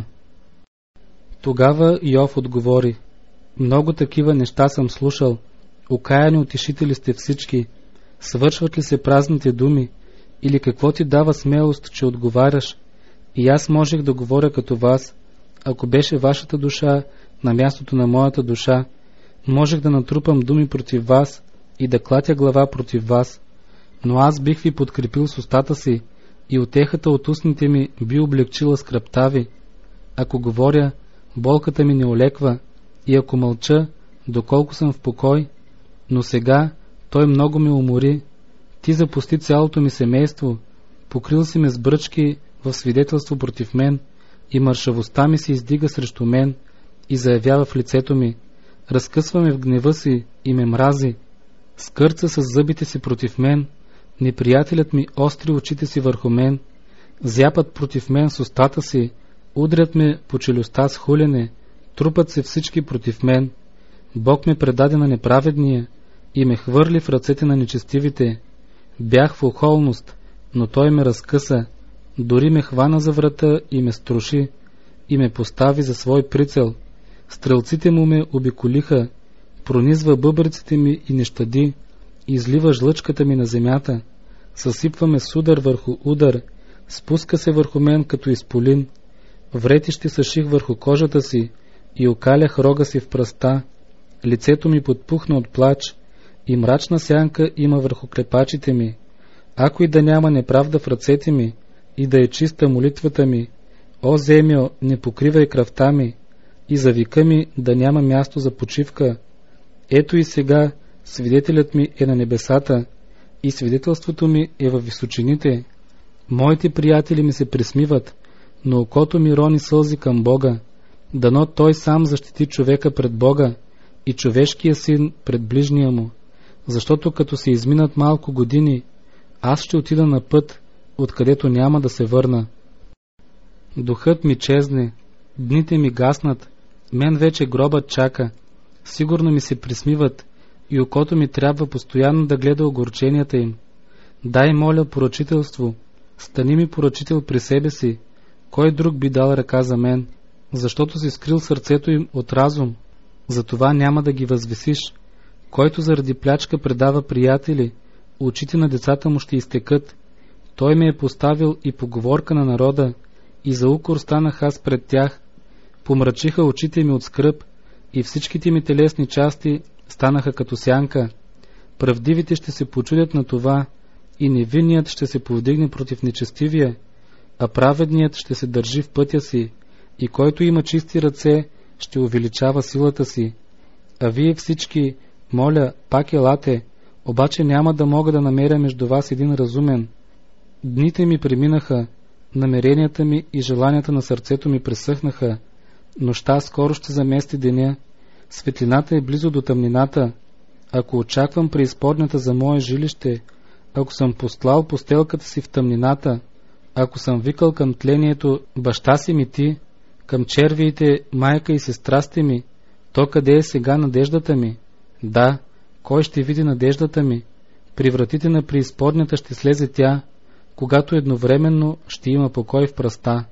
Тогава Йов отговори: много такива неща съм слушал, окаяни утешители сте всички. Свършват ли се празните думи, или какво ти дава смелост, че отговаряш? И аз можех да говоря като вас, ако беше вашата душа на мястото на моята душа. Можех да натрупам думи против вас и да клатя глава против вас, но аз бих ви подкрепил с устата си и утехата от устните ми би облегчила скръбта ви. Ако говоря, болката ми не олеква, и ако мълча, доколко съм в покой. Но сега той много ме умори. Ти запусти цялото ми семейство, покрил си ме с бръчки в свидетелство против мен, и мършавостта ми се издига срещу мен и заявява в лицето ми. Разкъсва ме в гнева си и ме мрази. Скърца с зъбите си против мен, неприятелят ми остри очите си върху мен, зяпат против мен с устата си, удрят ме по челюстта с хулене, трупат се всички против мен. Бог ме предаде на неправедния и ме хвърли в ръцете на нечестивите. Бях в охолност, но той ме разкъса, дори ме хвана за врата и ме струши. и ме постави за свой прицел. Стрелците му ме обиколиха, пронизва бъбреците ми и не щади, излива жлъчката ми на земята, съсипва ме с удар върху удар, спуска се върху мен като изполин. Вретище съших върху кожата си и окалях рога си в пръста. Лицето ми подпухна от плач и мрачна сянка има върху клепачите ми. Ако и да няма неправда в ръцете ми и да е чиста молитвата ми, о земьо, не покривай кръвта ми и за вика ми да няма място за почивка. Ето и сега свидетелят ми е на небесата и свидетелството ми е във височините. Моите приятели ми се присмиват, но окото ми рони сълзи към Бога. Дано Той сам защити човека пред Бога и човешкия син пред ближния му, защото като се изминат малко години, аз ще отида на път, откъдето няма да се върна. Духът ми чезне, дните ми гаснат, мен вече гробът чака, сигурно ми се присмиват и окото ми трябва постоянно да гледа огорченията им. Дай, моля, поръчителство, стани ми поръчител при себе си. Кой друг би дал ръка за мен, защото си скрил сърцето им от разум, затова няма да ги възвисиш. Който заради плячка предава приятели, очите на децата му ще изтекат. Той ме е поставил и поговорка на народа, и за укор станах аз пред тях. Помрачиха очите ми от скръб и всичките ми телесни части станаха като сянка. Правдивите ще се почудят на това и невинният ще се повдигне против нечестивия, а праведният ще се държи в пътя си и който има чисти ръце ще увеличава силата си. А вие всички, моля, пак елате, обаче няма да мога да намеря между вас един разумен. Дните ми преминаха, намеренията ми и желанията на сърцето ми пресъхнаха. Нощта скоро ще замести деня, светлината е близо до тъмнината. Ако очаквам преизподнята за мое жилище, ако съм постлал постелката си в тъмнината, ако съм викал към тлението баща си ми ти, към червиите майка и сестра сте ми, то къде е сега надеждата ми? Да, кой ще види надеждата ми? При вратите на преизподнята ще слезе тя, когато едновременно ще има покой в пръста.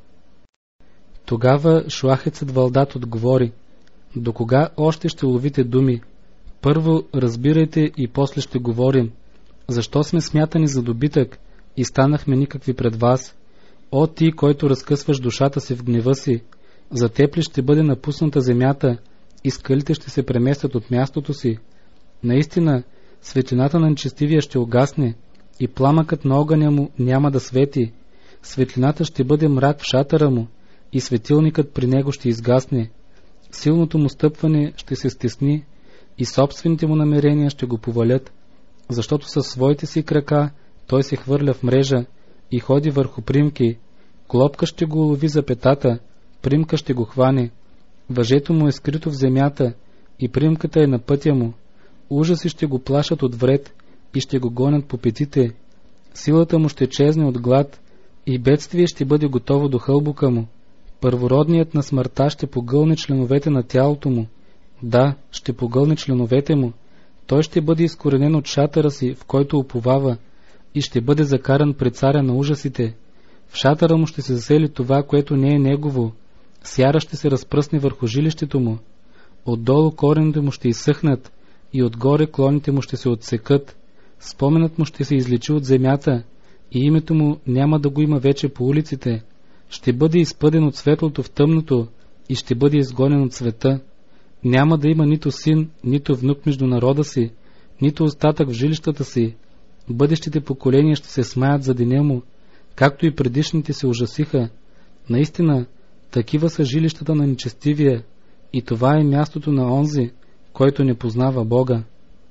Тогава шуахецът Валдат отговори: до кога още ще ловите думи? Първо разбирайте и после ще говорим. Защо сме смятани за добитък и станахме никакви пред вас? О, ти, който разкъсваш душата си в гнева си, за теб ли ще бъде напусната земята и скалите ще се преместят от мястото си? Наистина, светлината на нечестивия ще угасне и пламъкът на огъня му няма да свети. Светлината ще бъде мрак в шатъра му и светилникът при него ще изгасне. Силното му стъпване ще се стесни и собствените му намерения ще го повалят, защото със своите си крака той се хвърля в мрежа и ходи върху примки. Клопка ще го лови за петата, примка ще го хване. Въжето му е скрито в земята и примката е на пътя му. Ужаси ще го плашат от вред и ще го гонят по петите. Силата му ще чезне от глад и бедствие ще бъде готово до хълбука му. Първородният на смъртта ще погълне членовете на тялото му. Да, ще погълне членовете му. Той ще бъде изкоренен от шатъра си, в който уповава, и ще бъде закаран пред царя на ужасите. В шатъра му ще се засели това, което не е негово. Сяра ще се разпръсне върху жилището му. Отдолу корените му ще изсъхнат и отгоре клоните му ще се отсекат. Споменът му ще се изличи от земята и името му няма да го има вече по улиците. Ще бъде изпъден от светлото в тъмното и ще бъде изгонен от света. Няма да има нито син, нито внук между народа си, нито остатък в жилищата си. Бъдещите поколения ще се смаят за деня му, както и предишните се ужасиха. Наистина, такива са жилищата на нечестивия, и това е мястото на онзи, който не познава Бога.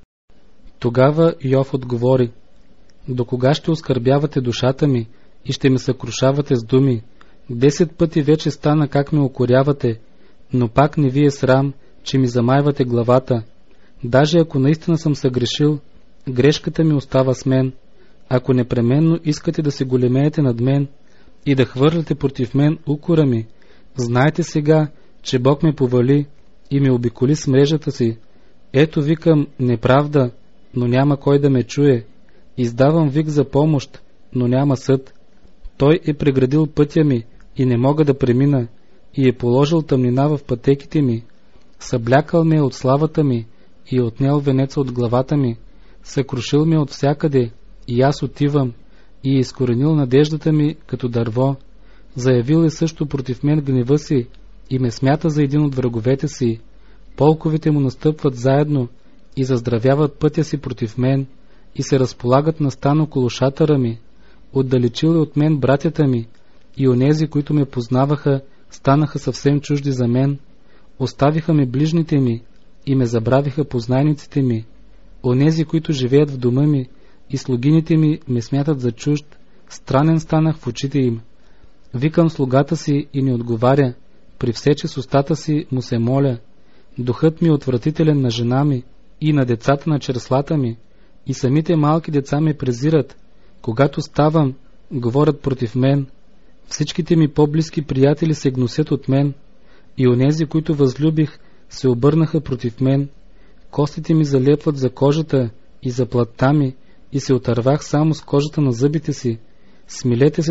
Тогава Йов отговори: до кога ще оскърбявате душата ми и ще ме съкрушавате с думи? 10 пъти вече стана как ме укорявате, но пак не ви е срам, че ми замайвате главата. Даже ако наистина съм съгрешил, грешката ми остава с мен. Ако непременно искате да се големеете над мен и да хвърляте против мен укора ми, знайте сега, че Бог ме повали и ме обиколи с мрежата си. Ето викам неправда, но няма кой да ме чуе. Издавам вик за помощ, но няма съд. Той е преградил пътя ми и не мога да премина. и е положил тъмнина в пътеките ми, съблякал ме от славата ми и е отнел венеца от главата ми, съкрушил ме от всякъде и аз отивам, и е изкоренил надеждата ми като дърво, заявил е също против мен гнева си и ме смята за един от враговете си. Полковите му настъпват заедно и заздравяват пътя си против мен и се разполагат на стан около шатъра ми. Отдалечил е от мен братята ми и онези, които ме познаваха, станаха съвсем чужди за мен. Оставиха ме ближните ми и ме забравиха познайниците ми. Онези, които живеят в дома ми и слугините ми ме смятат за чужд, странен станах в очите им. Викам слугата си и не отговаря, при все, че с устата си му се моля. Духът ми е отвратителен на жена ми и на децата на черслата ми, и самите малки деца ме презират. Когато ставам, говорят против мен. Всичките ми по-близки приятели се гносят от мен, и онези, които възлюбих, се обърнаха против мен. Костите ми залепват за кожата и за плътта ми, и се отървах само с кожата на зъбите си. Смилете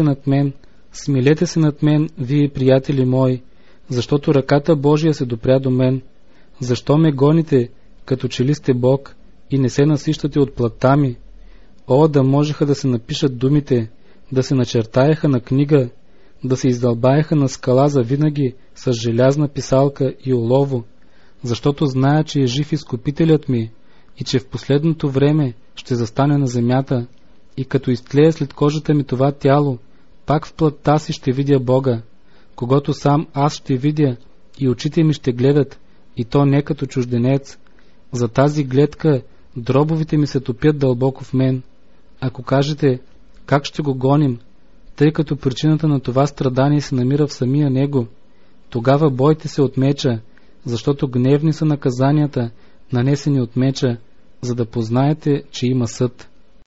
се над мен, вие, приятели мои, защото ръката Божия се допря до мен. Защо ме гоните, като че ли сте Бог, и не се насищате от плътта ми? О, да можеха да се напишат думите, да се начертаеха на книга, да се издълбаеха на скала за винаги с желязна писалка и олово, защото зная, че е жив Изкупителят ми и че в последното време ще застане на земята, и като изтлее след кожата ми това тяло, пак в плътта си ще видя Бога, когато сам аз ще видя и очите ми ще гледат, и то не като чужденец. За тази гледка дробовите ми се топят дълбоко в мен. Ако кажете, как ще го гоним, тъй като причината на това страдание се намира в самия него, тогава бойте се от меча, защото гневни са наказанията, нанесени от меча, за да познаете, че има съд.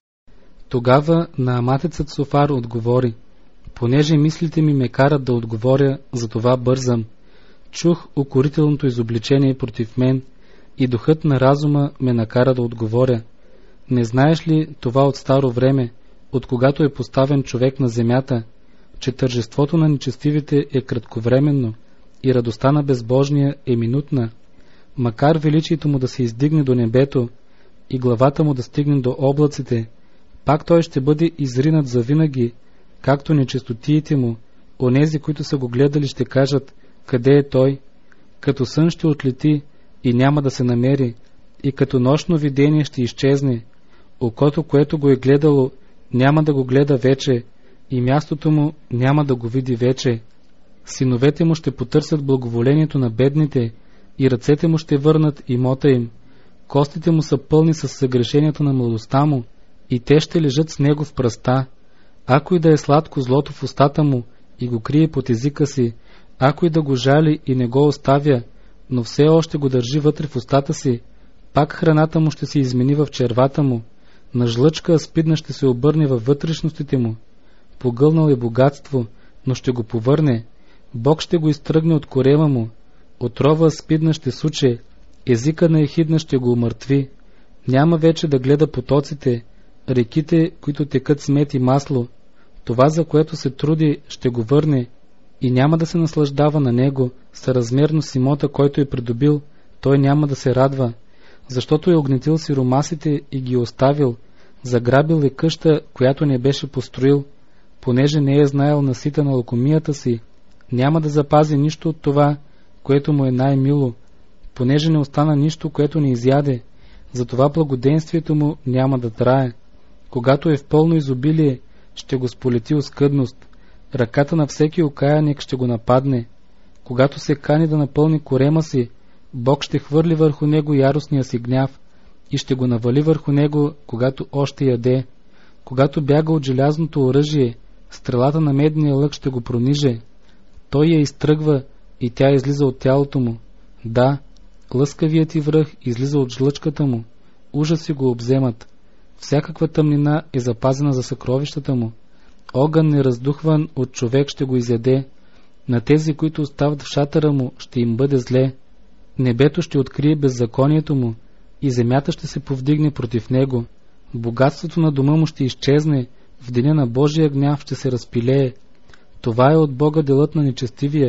Тогава нааматецът Софар отговори: понеже мислите ми ме карат да отговоря, затова бързам. Чух укорителното изобличение против мен и духът на разума ме накара да отговоря. Не знаеш ли това от старо време, от когато е поставен човек на земята, че тържеството на нечестивите е кратковременно и радостта на безбожния е минутна? Макар величието му да се издигне до небето и главата му да стигне до облаците, пак той ще бъде изринат завинаги, както нечестотиите му. Онези, които са го гледали, ще кажат: къде е той? Като сън ще отлети и няма да се намери, и като нощно видение ще изчезне. Окото, което го е гледало, няма да го гледа вече, и мястото му няма да го види вече. Синовете му ще потърсят благоволението на бедните, и ръцете му ще върнат имота им. Костите му са пълни с съгрешенията на младостта му, и те ще лежат с него в пръста. Ако и да е сладко злото в устата му и го крие под езика си, ако и да го жали и не го оставя, но все още го държи вътре в устата си, пак храната му ще се измени в червата му, на жлъчка аспидна ще се обърне във вътрешностите му. Погълнал е богатство, но ще го повърне. Бог ще го изтръгне от корема му. Отрова аспидна ще суче, езика на ехидна ще го умъртви. Няма вече да гледа потоците, реките, които текат с мед и масло. Това, за което се труди, ще го върне, и няма да се наслаждава на него, съразмерно с имота, който е придобил. Той няма да се радва, защото е огнетил сиромасите и ги оставил, заграбил е къща, която не беше построил. Понеже не е знаел насита на лакомията си, няма да запази нищо от това, което му е най-мило. Понеже не остана нищо, което не изяде, затова благоденствието му няма да трае. Когато е в пълно изобилие, ще го сполети оскъдност. Ръката на всеки окаяник ще го нападне. Когато се кани да напълни корема си, Бог ще хвърли върху него яростния си гняв и ще го навали върху него, когато още яде. Когато бяга от желязното оръжие, стрелата на медния лък ще го прониже. Той я изтръгва и тя излиза от тялото му. Да, лъскавият ти връх излиза от жлъчката му. Ужаси го обземат. Всякаква тъмнина е запазена за съкровищата му. Огън нераздухван от човек ще го изяде. На тези, които остават в шатъра му, ще им бъде зле. Небето ще открие беззаконието му и земята ще се повдигне против него. Богатството на дома му ще изчезне, в деня на Божия гняв ще се разпилее. Това е от Бога делът на нечестивия,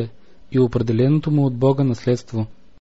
и определеното му от Бога наследство.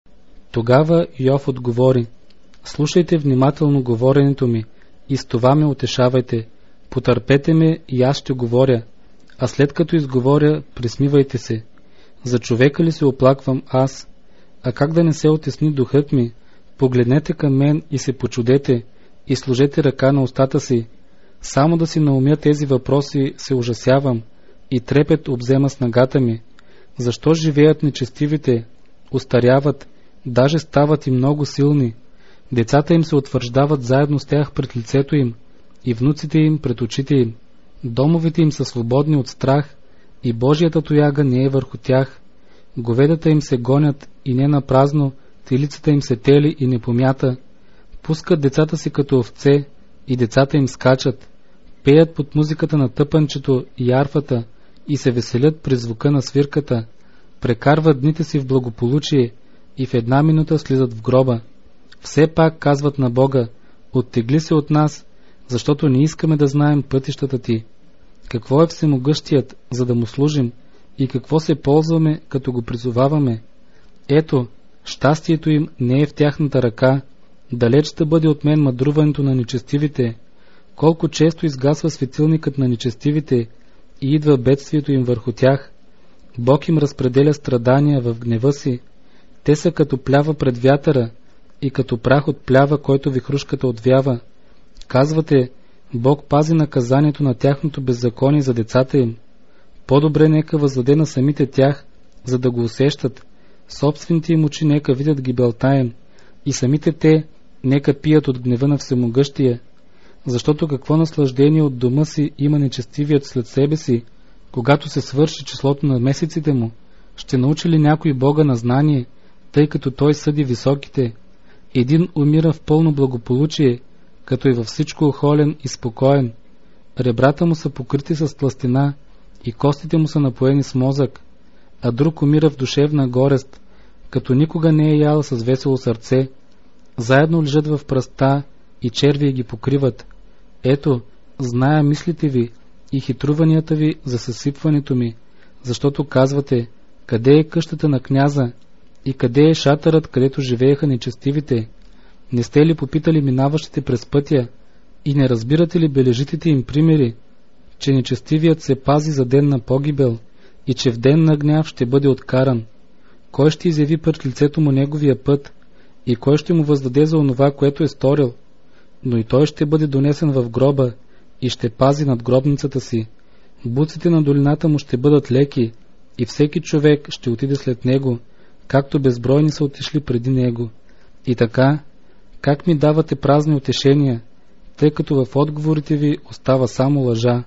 Тогава Йов отговори: слушайте внимателно говоренето ми и с това ме утешавайте. Потърпете ме и аз ще говоря, а след като изговоря, присмивайте се. За човека ли се оплаквам аз? А как да не се отесни духът ми? Погледнете към мен и се почудете, и сложете ръка на устата си. Само да си наумя тези въпроси се ужасявам, и трепет обзема снагата ми. Защо живеят нечестивите, остаряват, даже стават и много силни? Децата им се утвърждават заедно с тях пред лицето им, и внуците им пред очите им. Домовете им са свободни от страх, и Божията тояга не е върху тях. Говедата им се гонят и не на празно, телицата им се тели и не помята. Пускат децата си като овце, и децата им скачат. Пеят под музиката на тъпанчето и арфата и се веселят при звука на свирката. Прекарват дните си в благополучие и в една минута слизат в гроба. Все пак казват на Бога: оттегли се от нас, защото не искаме да знаем пътищата ти. Какво е всемогъщият, за да му служим, и какво се ползваме, като го призоваваме? Ето, щастието им не е в тяхната ръка. Далеч да бъде от мен мъдруването на нечестивите. Колко често изгасва светилникът на нечестивите и идва бедствието им върху тях. Бог им разпределя страдания в гнева си. Те са като плява пред вятъра и като прах от плява, който вихрушката отвява. Казвате: Бог пази наказанието на тяхното беззаконие за децата им. По-добре нека въздаде на самите тях, за да го усещат. Собствените им очи нека видят гибелта им, и самите те нека пият от гнева на Всемогъщия. Защото какво наслаждение от дома си има нечестивият след себе си, когато се свърши числото на месеците му? Ще научи ли някой Бога на знание, тъй като той съди високите? Един умира в пълно благополучие, като е във всичко охолен и спокоен. Ребрата му са покрити с тлъстина и костите му са напоени с мозък, а друг умира в душевна горест, като никога не е ял с весело сърце. Заедно лежат в пръста и черви ги покриват. Ето, зная мислите ви и хитруванията ви за съсипването ми, защото казвате: къде е къщата на княза и къде е шатърът, където живееха нечестивите? Не сте ли попитали минаващите през пътя и не разбирате ли бележитите им примери, че нечестивият се пази за ден на погибел и че в ден на гняв ще бъде откаран? Кой ще изяви пред лицето му неговия път и кой ще му въздаде за онова, което е сторил? Но и той ще бъде донесен в гроба и ще пази над гробницата си. Буците на долината му ще бъдат леки и всеки човек ще отиде след него, както безбройни са отишли преди него. И така, как ми давате празни утешения, тъй като в отговорите ви остава само лъжа?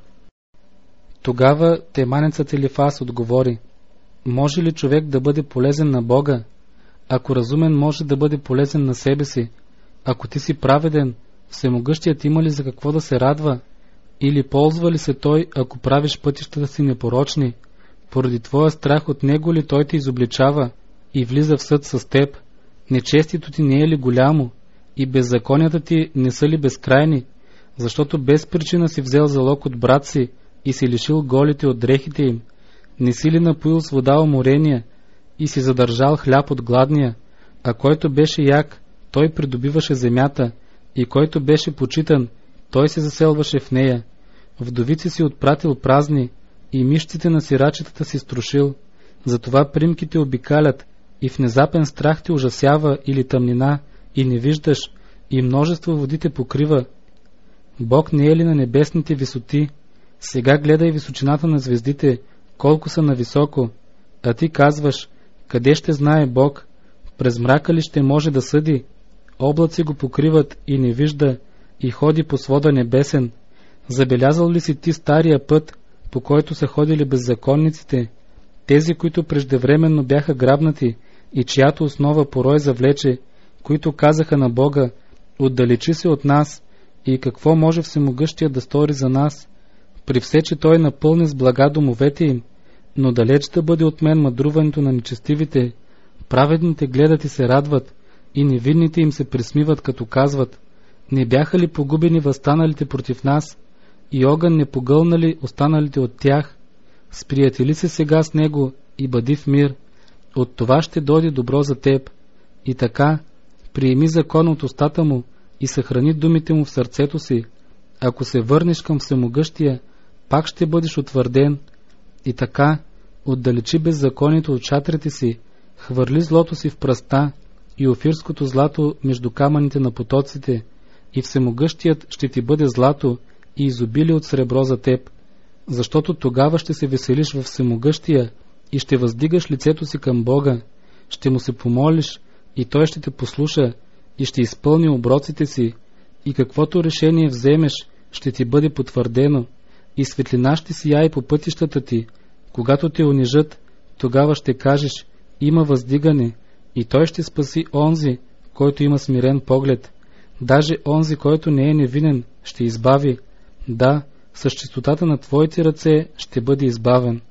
Тогава теманецът Елифаз отговори: може ли човек да бъде полезен на Бога? Ако разумен може да бъде полезен на себе си, ако ти си праведен, Всемогъщият има ли за какво да се радва? Или ползва ли се той, ако правиш пътищата си непорочни? Поради твоя страх от него ли той те изобличава и влиза в съд с теб? Нечестието ти не е ли голямо? И беззаконията ти не са ли безкрайни? Защото без причина си взел залог от брат си и си лишил голите от дрехите им? Не си ли напоил с вода уморения и си задържал хляб от гладния? А който беше як, той придобиваше земята, и който беше почитан, той се заселваше в нея. Вдовици си отпратил празни и мишците на сирачетата си струшил. Затова примките обикалят и внезапен страх те ужасява или тъмнина и не виждаш, и множество водите покрива. Бог не е ли на небесните висоти? Сега гледай височината на звездите, колко са нависоко. А ти казваш: къде ще знае Бог? През мрака ли ще може да съди? Облаци го покриват и не вижда, и ходи по свода небесен. Забелязал ли си ти стария път, по който са ходили беззаконниците, тези, които преждевременно бяха грабнати и чиято основа порой завлече, които казаха на Бога: отдалечи се от нас, и какво може Всемогъщия да стори за нас? При все, че той напълни с блага домовете им, но далеч да бъде от мен мъдруването на нечестивите. Праведните гледат и се радват, и невинните им се присмиват, като казват: не бяха ли погубени възстаналите против нас, и огън не погълнали останалите от тях? Сприятели се сега с него и бъди в мир, от това ще дойде добро за теб. И така, приеми закона от устата му и съхрани думите му в сърцето си. Ако се върнеш към Всемогъщия, пак ще бъдеш утвърден. И така, отдалечи беззаконието от шатрите си, хвърли злото си в пръста и офирското злато между камъните на потоците, и Всемогъщият ще ти бъде злато и изобилие от сребро за теб, защото тогава ще се веселиш във Всемогъщия и ще въздигаш лицето си към Бога, ще му се помолиш и той ще те послуша и ще изпълни оброците си, и каквото решение вземеш, ще ти бъде потвърдено, и светлина ще сияе по пътищата ти. Когато те унижат, тогава ще кажеш: има въздигане, и той ще спаси онзи, който има смирен поглед. Даже онзи, който не е невинен, ще избави. Да, с чистотата на твоите ръце ще бъде избавен.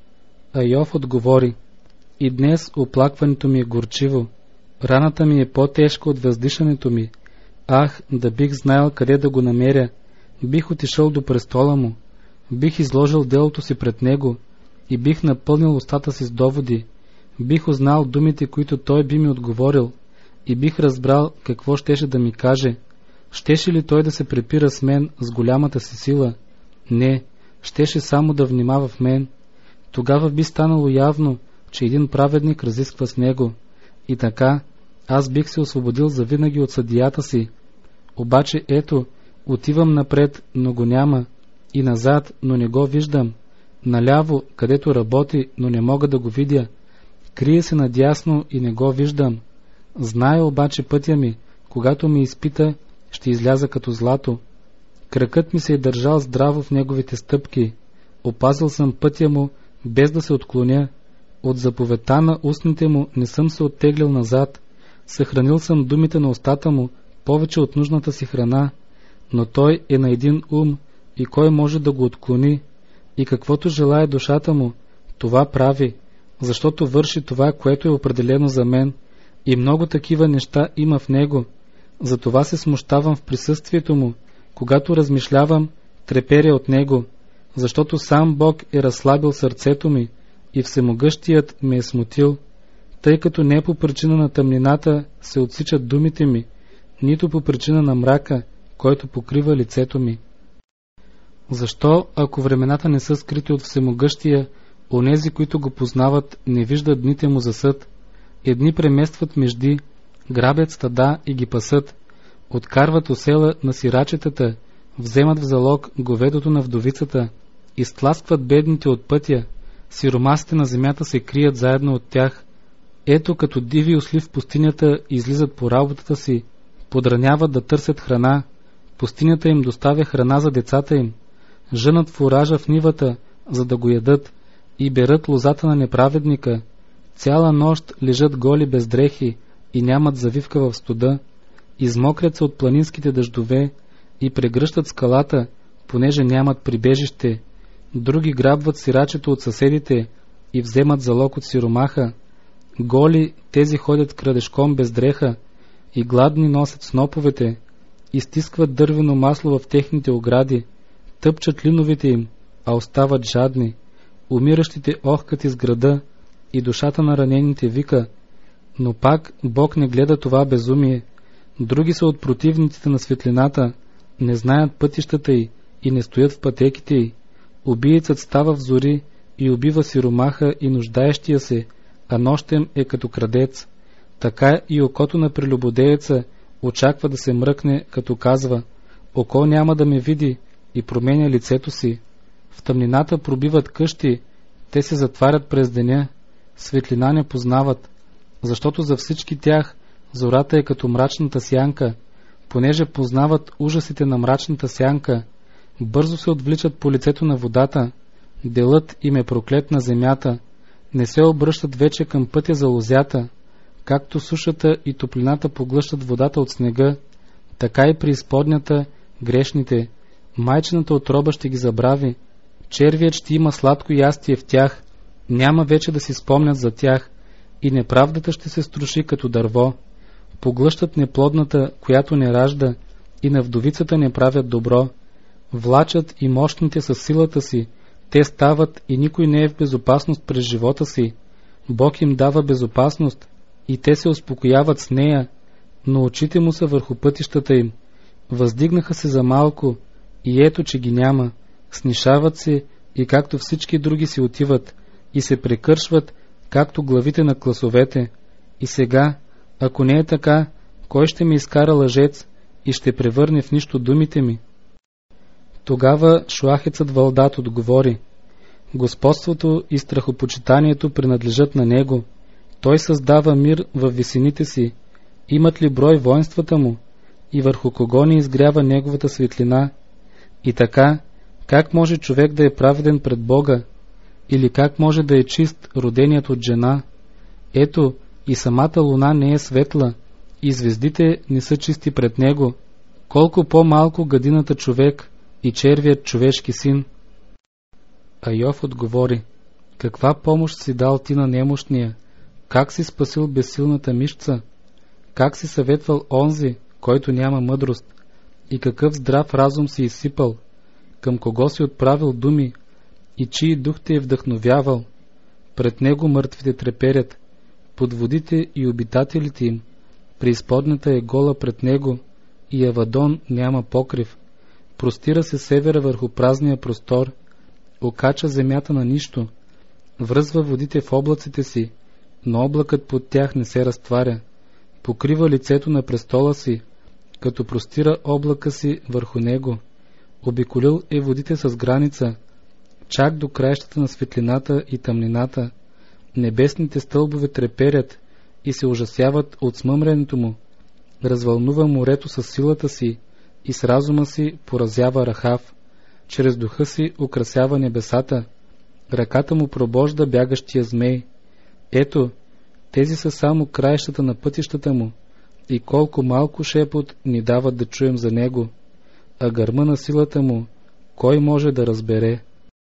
А Йов отговори: и днес оплакването ми е горчиво, раната ми е по-тежка от въздишането ми. Ах, да бих знаел къде да го намеря, бих отишъл до престола му, бих изложил делото си пред него и бих напълнил устата си с доводи, бих узнал думите, които той би ми отговорил, и бих разбрал какво щеше да ми каже. Щеше ли той да се препира с мен с голямата си сила? Не, щеше само да внимава в мен. Тогава би станало явно, че един праведник разисква с него. И така, аз бих се освободил завинаги от съдията си. Обаче ето, отивам напред, но го няма, и назад, но не го виждам, наляво, където работи, но не мога да го видя, крие се надясно и не го виждам. Знае обаче пътя ми, когато ми изпита, ще изляза като злато. Кракът ми се е държал здраво в неговите стъпки, опазил съм пътя му, без да се отклоня. От заповедта на устните му не съм се оттеглил назад, съхранил съм думите на устата му повече от нужната си храна, но той е на един ум и кой може да го отклони, и каквото желае душата му, това прави, защото върши това, което е определено за мен, и много такива неща има в него. Затова се смущавам в присъствието му, когато размишлявам, треперя от него, защото сам Бог е разслабил сърцето ми и Всемогъщият ме е смутил, тъй като не по причина на тъмнината се отсичат думите ми, нито по причина на мрака, който покрива лицето ми. Защо, ако времената не са скрити от Всемогъщия, онези, които го познават, не виждат дните му за съд? Едни преместват межди, грабят стада и ги пасат, откарват осела на сирачетата, вземат в залог говедото на вдовицата, изтласкват бедните от пътя, сиромасите на земята се крият заедно от тях. Ето, като диви осли в пустинята излизат по работата си, подраняват да търсят храна, пустинята им доставя храна за децата им, жънат фуража в нивата, за да го ядат, и берат лозата на неправедника, цяла нощ лежат голи без дрехи и нямат завивка в студа, измокрят се от планинските дъждове и прегръщат скалата, понеже нямат прибежище. Други грабват сирачето от съседите и вземат залог от сиромаха. Голи тези ходят крадешком без дреха и гладни носят сноповете, изтискват дървено масло в техните огради, тъпчат линовите им, а остават жадни. Умиращите охкат из града и душата на ранените вика, но пак Бог не гледа това безумие. Други са от противниците на светлината, не знаят пътищата й и не стоят в пътеките й. Убиецът става в зори и убива сиромаха и нуждаещия се, а нощем е като крадец. Така и окото на прелюбодееца очаква да се мръкне, като казва: око няма да ме види, и променя лицето си. В тъмнината пробиват къщи, те се затварят през деня, светлина не познават, защото за всички тях зората е като мрачната сянка, понеже познават ужасите на мрачната сянка, бързо се отвличат по лицето на водата, делът им е проклет на земята, не се обръщат вече към пътя за лозята. Както сушата и топлината поглъщат водата от снега, така и при изподнята грешните, майчината отроба ще ги забрави, червият ще има сладко ястие в тях, няма вече да си спомнят за тях, и неправдата ще се струши като дърво. Поглъщат неплодната, която не ражда, и на вдовицата не правят добро. Влачат и мощните със силата си, те стават и никой не е в безопасност през живота си. Бог им дава безопасност и те се успокояват с нея, но очите му са върху пътищата им. Въздигнаха се за малко и ето, че ги няма. Снишават се и както всички други си отиват и се прекършват, както главите на класовете. И сега, ако не е така, кой ще ме изкара лъжец и ще превърне в нищо думите ми? Тогава шлахецът Валдат отговори: Господството и страхопочитанието принадлежат на него. Той създава мир във висините си. Имат ли брой воинствата му? И върху кого не изгрява неговата светлина? И така, как може човек да е праведен пред Бога? Или как може да е чист, роденият от жена? Ето, и самата луна не е светла, и звездите не са чисти пред него. Колко по-малко гадината човек и червият човешки син. А Йов отговори: каква помощ си дал ти на немощния? Как си спасил безсилната мишца? Как си съветвал онзи, който няма мъдрост? И какъв здрав разум си изсипал? Към кого си отправил думи? И чий дух те е вдъхновявал? Пред него мъртвите треперят, под водите и обитателите им. Преизподнята е гола пред него, и Авадон няма покрив. Простира се севера върху празния простор, окача земята на нищо, връзва водите в облаците си, но облакът под тях не се разтваря. Покрива лицето на престола си, като простира облака си върху него. Обиколил е водите с граница, чак до краищата на светлината и тъмнината. Небесните стълбове треперят и се ужасяват от смъмренето му. Развълнува морето със силата си и с разума си поразява Рахав. Чрез духа си украсява небесата. Ръката му пробожда бягащия змей. Ето, тези са само краищата на пътищата му, и колко малко шепот ни дават да чуем за него. А гърма на силата му, кой може да разбере?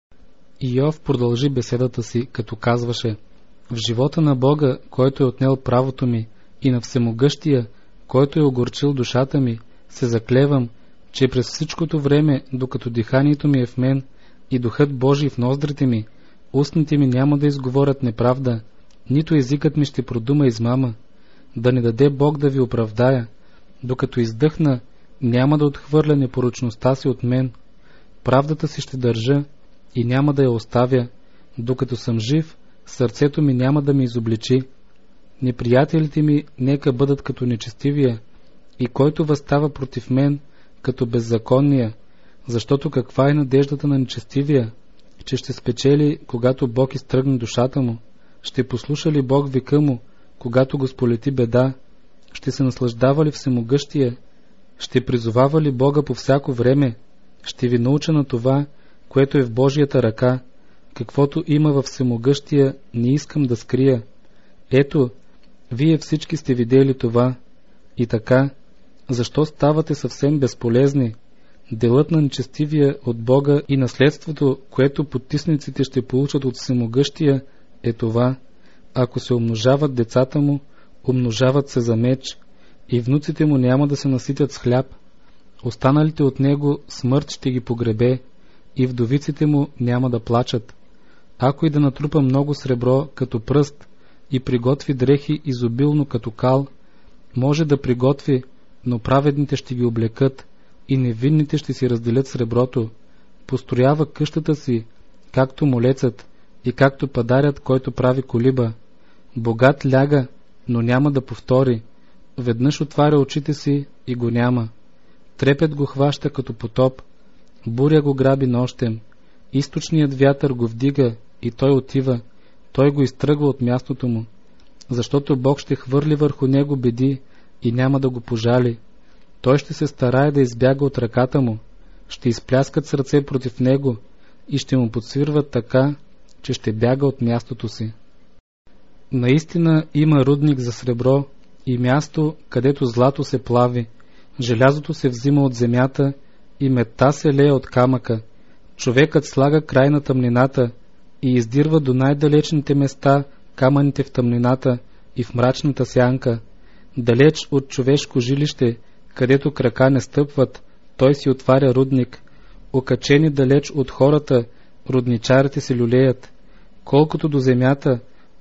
Йов продължи беседата си, като казваше: в живота на Бога, който е отнел правото ми, и на Всемогъщия, който е огорчил душата ми, се заклевам, че през всичкото време, докато диханието ми е в мен и духът Божий в ноздрите ми, устните ми няма да изговорят неправда, нито езикът ми ще продума измама. Да не даде Бог да ви оправдая. Докато издъхна, няма да отхвърля непорочността си от мен. Правдата си ще държа и няма да я оставя. Докато съм жив, сърцето ми няма да ме изобличи. Неприятелите ми нека бъдат като нечестивия, и който възстава против мен, като беззаконния, защото каква е надеждата на нечестивия, че ще спечели, когато Бог изтръгне душата му? Ще послуша ли Бог вика му, когато го сполети беда? Ще се наслаждава ли Всемогъщия? Ще призовава ли Бога по всяко време? Ще ви науча на това, което е в Божията ръка. Каквото има във Всемогъщия, не искам да скрия. Ето, вие всички сте видели това. И така, защо ставате съвсем безполезни? Делът на нечестивия от Бога и наследството, което потисниците ще получат от Всемогъщия, е това: ако се умножават децата му, умножават се за меч, и внуците му няма да се наситят с хляб. Останалите от него смърт ще ги погребе, и вдовиците му няма да плачат. Ако и да натрупа много сребро като пръст и приготви дрехи изобилно като кал, може да приготви, но праведните ще ги облекат и невинните ще си разделят среброто. Построява къщата си, както молецът и както падарят, който прави колиба. Богат ляга, но няма да повтори. Веднъж отваря очите си и го няма. Трепет го хваща като потоп. Буря го граби нощем. Източният вятър го вдига и той отива. Той го изтръгва от мястото му. Защото Бог ще хвърли върху него беди и няма да го пожали. Той ще се старае да избяга от ръката му. Ще изпляскат сърце против него и ще му подсвирват така, че ще бяга от мястото си. Наистина има рудник за сребро и място, където злато се плави, желязото се взима от земята и медта се лее от камъка. Човекът слага край на тъмнината и издирва до най-далечните места камъните в тъмнината и в мрачната сянка. Далеч от човешко жилище, където крака не стъпват, той си отваря рудник. Окачени далеч от хората, рудничарите се люлеят. Колкото до земята,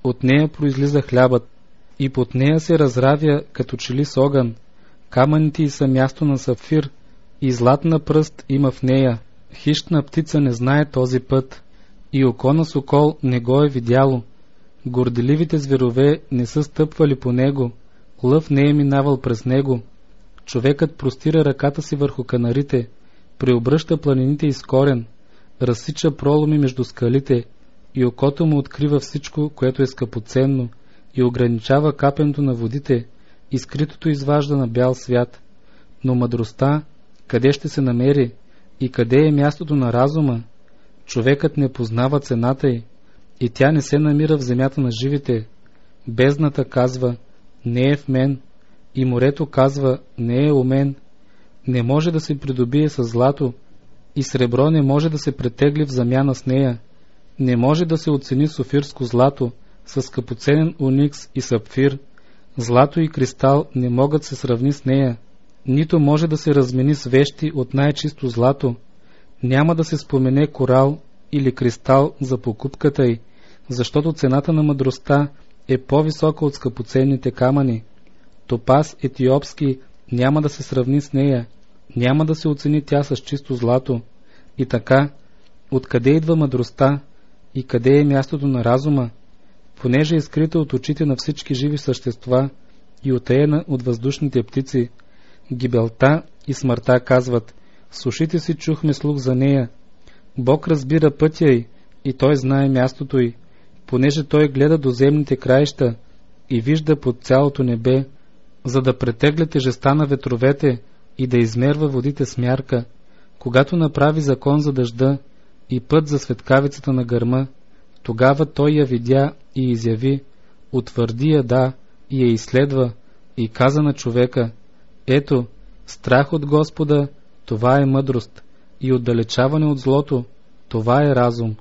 от нея произлиза хлябът, и под нея се разравя като че ли с огън. Камъните й са място на сапфир, и златна пръст има в нея. Хищна птица не знае този път, и око на сокол не го е видяло. Горделивите зверове не са стъпвали по него, лъв не е минавал през него. Човекът простира ръката си върху канарите, преобръща планините из корен, разсича проломи между скалите, и окото му открива всичко, което е скъпоценно, и ограничава капенето на водите, и скритото изважда на бял свят. Но мъдростта, къде ще се намери, и къде е мястото на разума? Човекът не познава цената й, и тя не се намира в земята на живите. Бездната казва, не е в мен, и морето казва, не е у мен. Не може да се придобие с злато, и сребро не може да се претегли в замяна с нея. Не може да се оцени софирско злато с скъпоценен оникс и сапфир. Злато и кристал не могат се сравни с нея. Нито може да се размени с вещи от най-чисто злато. Няма да се спомене корал или кристал за покупката й, защото цената на мъдростта е по-висока от скъпоценните камъни. Топаз етиопски няма да се сравни с нея, няма да се оцени тя с чисто злато. И така, откъде идва мъдростта и къде е мястото на разума? Понеже е скрита от очите на всички живи същества и утаена от въздушните птици, гибелта и смъртта казват, с ушите си чухме слух за нея. Бог разбира пътя й и той знае мястото й, понеже той гледа до земните краища и вижда под цялото небе, за да претегля тежестта на ветровете и да измерва водите с мярка. Когато направи закон за дъжда и път за светкавицата на гърма, тогава той я видя и изяви, утвърди я да и я изследва и каза на човека, ето, страх от Господа, това е мъдрост, и отдалечаване от злото, това е разум.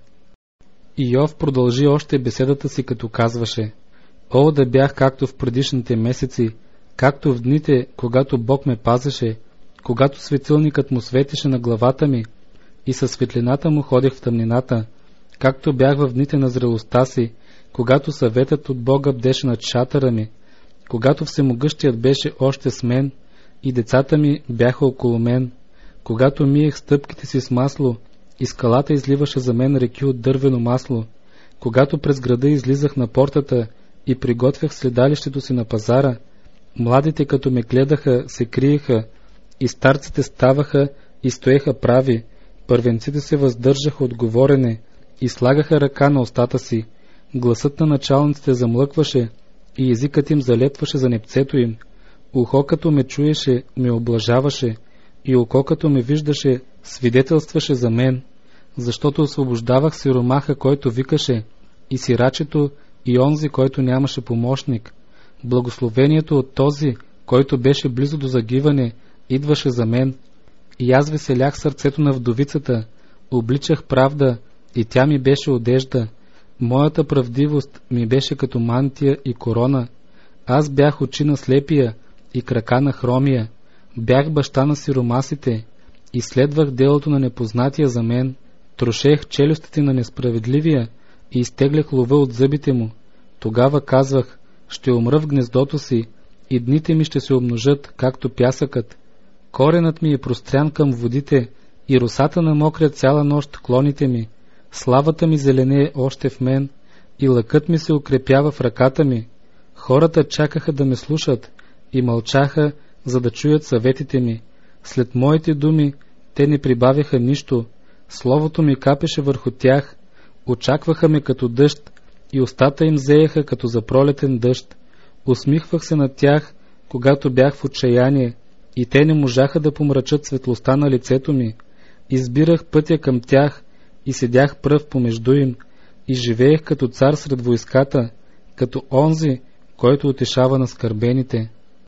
Йов продължи още беседата си, като казваше, о, да бях както в предишните месеци, както в дните, когато Бог ме пазеше, когато светилникът му светеше на главата ми и със светлината му ходех в тъмнината, както бях в дните на зрелостта си, когато съветът от Бога бдеше над шатъра ми, когато Всемогъщият беше още с мен и децата ми бяха около мен, когато миех стъпките си с масло и скалата изливаше за мен реки от дървено масло, когато през града излизах на портата и приготвях седалището си на пазара, младите като ме гледаха се криеха и старците ставаха и стоеха прави, първенците се въздържаха от говорене и слагаха ръка на устата си, гласът на началниците замлъкваше и езикът им залепваше за непцето им, ухо като ме чуеше, ме облажаваше и око като ме виждаше, свидетелстваше за мен, защото освобождавах сиромаха, който викаше, и сирачето, и онзи, който нямаше помощник. Благословението от този, който беше близо до загиване, идваше за мен, и аз веселях сърцето на вдовицата, обличах правда, и тя ми беше одежда. Моята правдивост ми беше като мантия и корона. Аз бях очи на слепия и крака на хромия. Бях баща на сиромасите. Изследвах делото на непознатия за мен. Трошех челюстите на несправедливия и изтеглях лова от зъбите му. Тогава казвах, ще умра в гнездото си и дните ми ще се умножат, както пясъкът. Коренът ми е прострян към водите и росата намокря цяла нощ клоните ми. Славата ми зеленее още в мен и лъкът ми се укрепява в ръката ми. Хората чакаха да ме слушат и мълчаха, за да чуят съветите ми. След моите думи те не прибавяха нищо. Словото ми капеше върху тях, очакваха ме като дъжд и устата им зееха като за пролетен дъжд. Усмихвах се над тях, когато бях в отчаяние, и те не можаха да помрачат светлостта на лицето ми. Избирах пътя към тях и седях пръв помежду им, и живеех като цар сред войската, като онзи, който утешава на скърбените.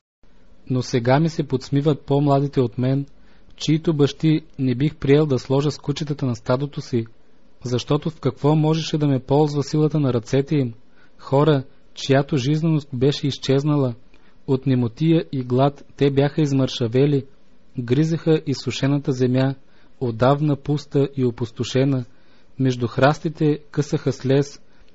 Но сега ми се подсмиват по-младите от мен, чието бащи не бих приел да сложа с кучетата на стадото си, защото в какво можеше да ме ползва силата на ръцете им, хора, чиято жизненост беше изчезнала, от немотия и глад те бяха измършавели, гризеха изсушената земя, отдавна пуста и опустошена, между храстите късаха с лес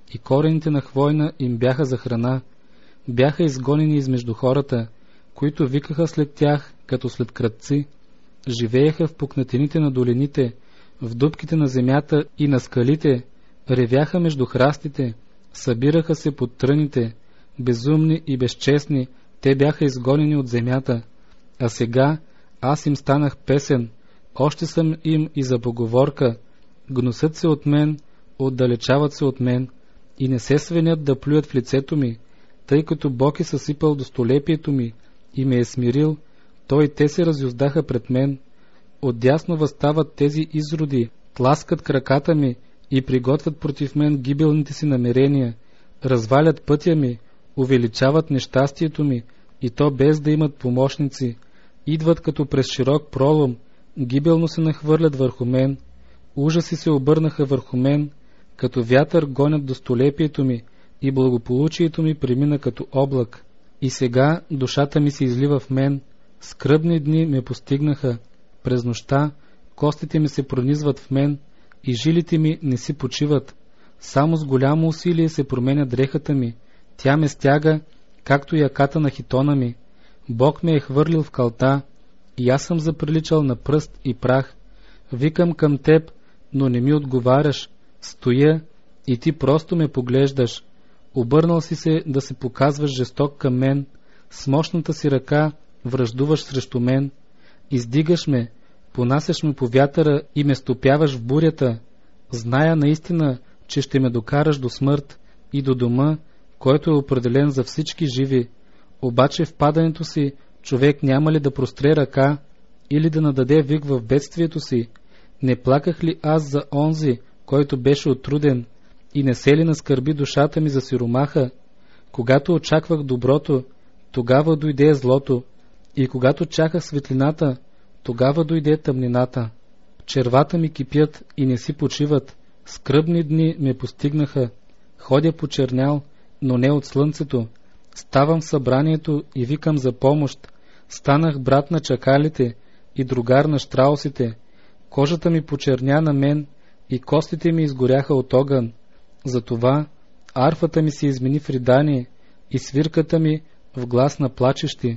и корените на хвойна им бяха за храна. Бяха изгонени измежду хората, които викаха след тях като след крадци. Живееха в пукнатините на долините, в дупките на земята и на скалите, ревяха между храстите, събираха се под тръните, безумни и безчестни, те бяха изгонени от земята. А сега аз им станах песен, още съм им и за поговорка, гнусят се от мен, отдалечават се от мен и не се свенят да плюят в лицето ми, тъй като Бог е съсипал достолепието ми и ме е смирил, той те се разюздаха пред мен. Отдясно възстават тези изроди, тласкат краката ми и приготвят против мен гибелните си намерения, развалят пътя ми, увеличават нещастието ми, и то без да имат помощници, идват като през широк пролом, гибелно се нахвърлят върху мен, ужаси се обърнаха върху мен, като вятър гонят достолепието ми и благополучието ми премина като облак. И сега душата ми се излива в мен, скръбни дни ме постигнаха, през нощта костите ми се пронизват в мен и жилите ми не си почиват. Само с голямо усилие се променя дрехата ми, тя ме стяга, както яката на хитона ми. Бог ме е хвърлил в калта и аз съм заприличал на пръст и прах. Викам към теб, но не ми отговаряш. Стоя и ти просто ме поглеждаш. Обърнал си се да се показваш жесток към мен, с мощната си ръка враждуваш срещу мен. Издигаш ме, понасяш ме по вятъра и ме стопяваш в бурята. Зная наистина, че ще ме докараш до смърт и до дома, който е определен за всички живи. Обаче в падането си човек няма ли да простре ръка или да нададе вик в бедствието си? Не плаках ли аз за онзи, който беше отруден, и не се ли наскърби душата ми за сиромаха? Когато очаквах доброто, тогава дойде злото, и когато чаках светлината, тогава дойде тъмнината. Червата ми кипят и не си почиват, скръбни дни ме постигнаха, ходя почернял, но не от слънцето. Ставам в събранието и викам за помощ. Станах брат на чакалите и другар на щраусите. Кожата ми почерня на мен и костите ми изгоряха от огън. Затова арфата ми се измени в ридание и свирката ми в глас на плачещи.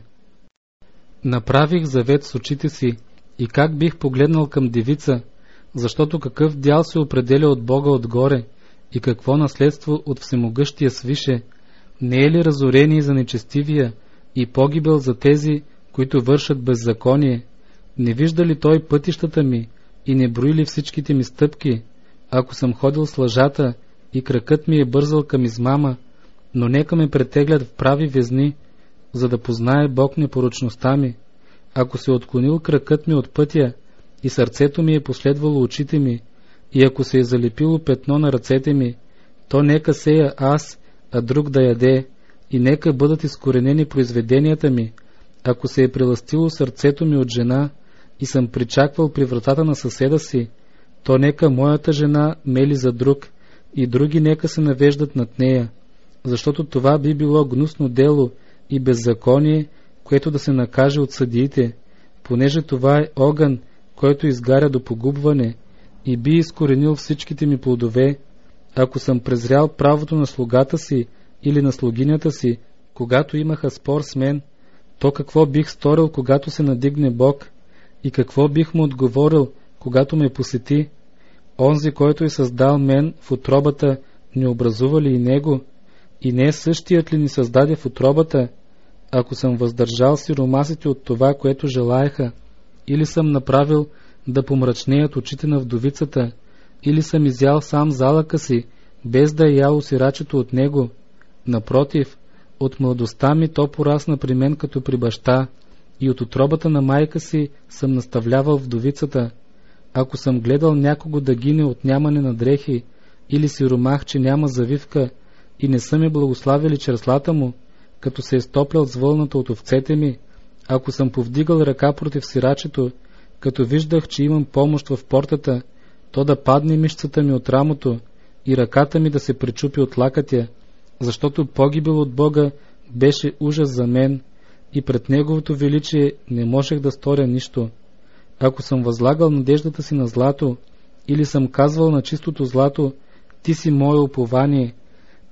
Направих завет с очите си и как бих погледнал към девица, защото какъв дял се определя от Бога отгоре и какво наследство от всемогъщия свише. Не е ли разорение за нечестивия и погибел за тези, които вършат беззаконие? Не вижда ли той пътищата ми и не брои ли всичките ми стъпки? Ако съм ходил с лъжата и кракът ми е бързал към измама, но нека ме претеглят в прави везни, за да познае Бог непорочността ми. Ако се отклонил кракът ми от пътя и сърцето ми е последвало очите ми, и ако се е залепило петно на ръцете ми, то нека сея аз, а друг да яде, и нека бъдат изкоренени произведенията ми. Ако се е прелъстило сърцето ми от жена и съм причаквал при вратата на съседа си, то нека моята жена мели за друг и други нека се навеждат над нея, защото това би било гнусно дело и беззаконие, което да се накаже от съдиите, понеже това е огън, който изгаря до погубване и би изкоренил всичките ми плодове. Ако съм презрял правото на слугата си или на слугинята си, когато имаха спор с мен, то какво бих сторил, когато се надигне Бог, и какво бих му отговорил, когато ме посети? Онзи, който е създал мен в утробата, не образува ли и него? И не е същият ли ни създаде в утробата? Ако съм въздържал сиромасите от това, което желаеха, или съм направил да помрачнеят очите на вдовицата, или съм изял сам залъка си, без да е ял сирачето от него. Напротив, от младостта ми то порасна при мен като при баща, и от утробата на майка си съм наставлявал вдовицата. Ако съм гледал някого да гине от нямане на дрехи, или сиромах, че няма завивка, и не са ме благославили черслата му, като се е стоплял с вълната от овцете ми, ако съм повдигал ръка против сирачето, като виждах, че имам помощ в портата, то да падне мишцата ми от рамото и ръката ми да се пречупи от лакътя, защото погибел от Бога беше ужас за мен и пред Неговото величие не можех да сторя нищо. Ако съм възлагал надеждата си на злато или съм казвал на чистото злато, ти си мое упование,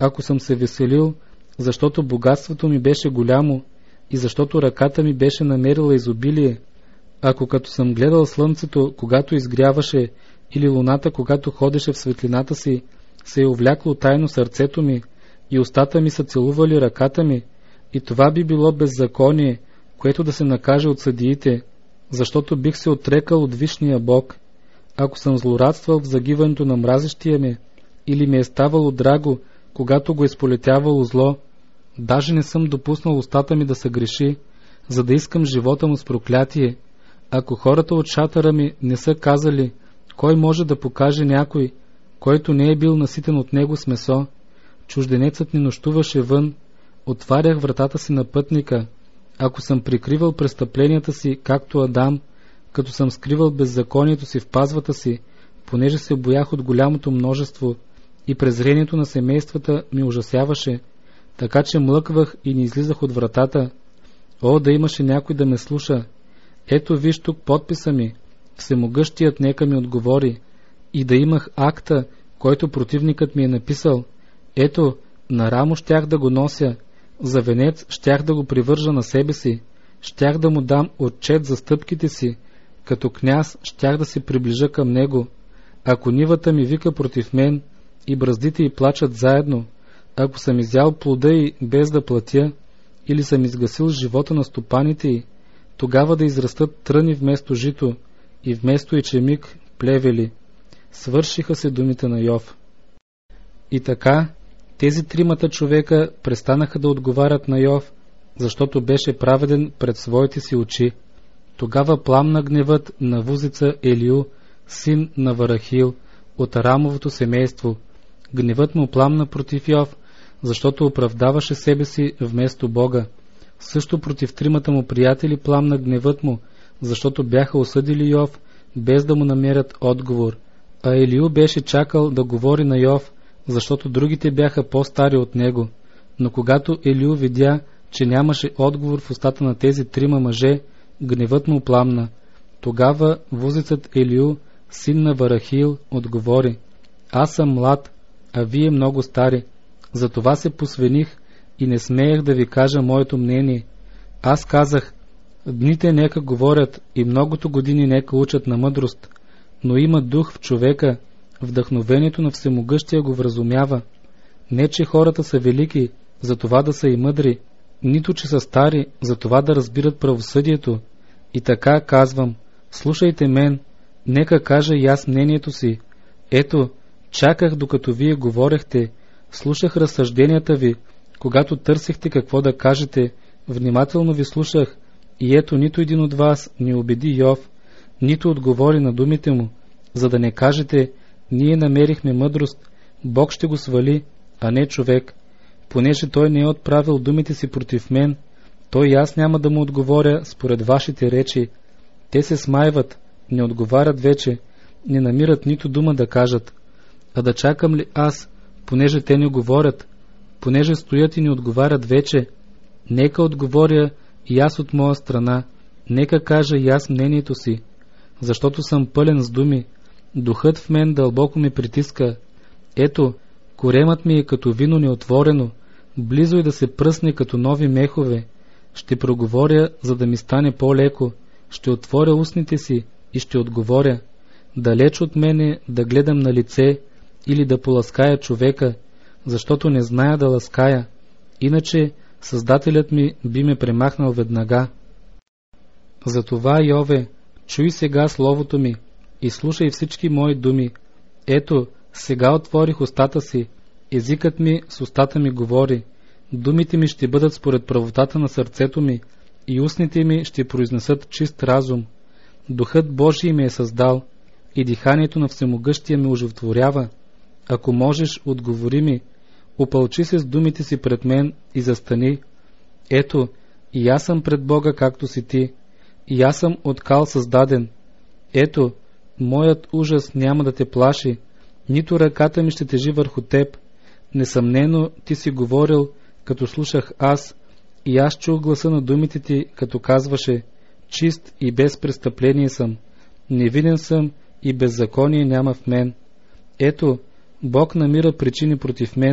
ако съм се веселил, защото богатството ми беше голямо и защото ръката ми беше намерила изобилие, ако като съм гледал слънцето, когато изгряваше, или луната, когато ходеше в светлината си, се е увлякло тайно сърцето ми и устата ми са целували ръката ми, и това би било беззаконие, което да се накаже от съдиите, защото бих се отрекал от вишния Бог. Ако съм злорадствал в загиването на мразещия ме, или ми е ставало драго, когато го е сполетявало зло, даже не съм допуснал устата ми да се греши, за да искам живота му с проклятие. Ако хората от шатъра ми не са казали, кой може да покаже някой, който не е бил наситен от него с месо, чужденецът ни нощуваше вън, отварях вратата си на пътника. Ако съм прикривал престъпленията си, както Адам, като съм скривал беззаконието си в пазвата си, понеже се боях от голямото множество и презрението на семействата ми ужасяваше, така че млъквах и не излизах от вратата. О, да имаше някой да ме слуша! Ето виж тук подписа ми, Всемогъщият нека ми отговори, и да имах акта, който противникът ми е написал. Ето, на рамо щях да го нося, за венец щях да го привържа на себе си, щях да му дам отчет за стъпките си, като княз щях да се приближа към него. Ако нивата ми вика против мен и браздите й плачат заедно, ако съм изял плода й без да платя, или съм изгасил живота на стопаните й, тогава да израстат тръни вместо жито и вместо ечемик плевели. Свършиха се думите на Йов. И така, тези тримата човека престанаха да отговарят на Йов, защото беше праведен пред своите си очи. Тогава пламна гневът на вузица Елиу, син на Варахил, от Арамовото семейство. Гневът му пламна против Йов, защото оправдаваше себе си вместо Бога. Също против тримата му приятели пламна гневът му, защото бяха осъдили Йов, без да му намерят отговор. А Елиу беше чакал да говори на Йов, защото другите бяха по-стари от него. Но когато Елиу видя, че нямаше отговор в устата на тези трима мъже, гневът му пламна. Тогава вузецът Елиу, син на Варахил, отговори: аз съм млад, а вие много стари. Затова се посвених и не смеях да ви кажа моето мнение. Аз казах: дните нека говорят и многото години нека учат на мъдрост, но има дух в човека, вдъхновението на Всемогъщия го вразумява. Не, че хората са велики, за това да са и мъдри, нито че са стари, за това да разбират правосъдието. И така казвам: слушайте мен, нека кажа и аз мнението си. Ето, чаках докато вие говорехте, слушах разсъжденията ви, когато търсихте какво да кажете, внимателно ви слушах, и ето нито един от вас не убеди Йов, нито отговори на думите му, за да не кажете: ние намерихме мъдрост, Бог ще го свали, а не човек. Понеже той не е отправил думите си против мен, той и аз няма да му отговоря според вашите речи. Те се смайват, не отговарят вече, не намират нито дума да кажат. А да чакам ли аз, понеже те не говорят, понеже стоят и не отговарят вече? Нека отговоря и аз от моя страна, нека кажа и аз мнението си, защото съм пълен с думи, духът в мен дълбоко ме притиска. Ето, коремът ми е като вино неотворено, близо е да се пръсне като нови мехове. Ще проговоря, за да ми стане по-леко, ще отворя устните си и ще отговоря. Далеч от мене да гледам на лице или да полаская човека, защото не зная да лаская, иначе Създателят ми би ме премахнал веднага. Затова, Йове, чуй сега словото ми и слушай всички мои думи. Ето, сега отворих устата си, езикът ми с устата ми говори, думите ми ще бъдат според правотата на сърцето ми и устните ми ще произнесат чист разум. Духът Божий ме е създал и диханието на Всемогъщия ме оживотворява. Ако можеш, отговори ми, опълчи се с думите си пред мен и застани. Ето, и аз съм пред Бога, както си ти, и аз съм от кал създаден. Ето, моят ужас няма да те плаши, нито ръката ми ще тежи върху теб. Несъмнено ти си говорил, като слушах аз, и аз чух гласа на думите ти, като казваше: чист и без престъпление съм, невинен съм и беззаконие няма в мен. Ето, Бог намира причини против мен,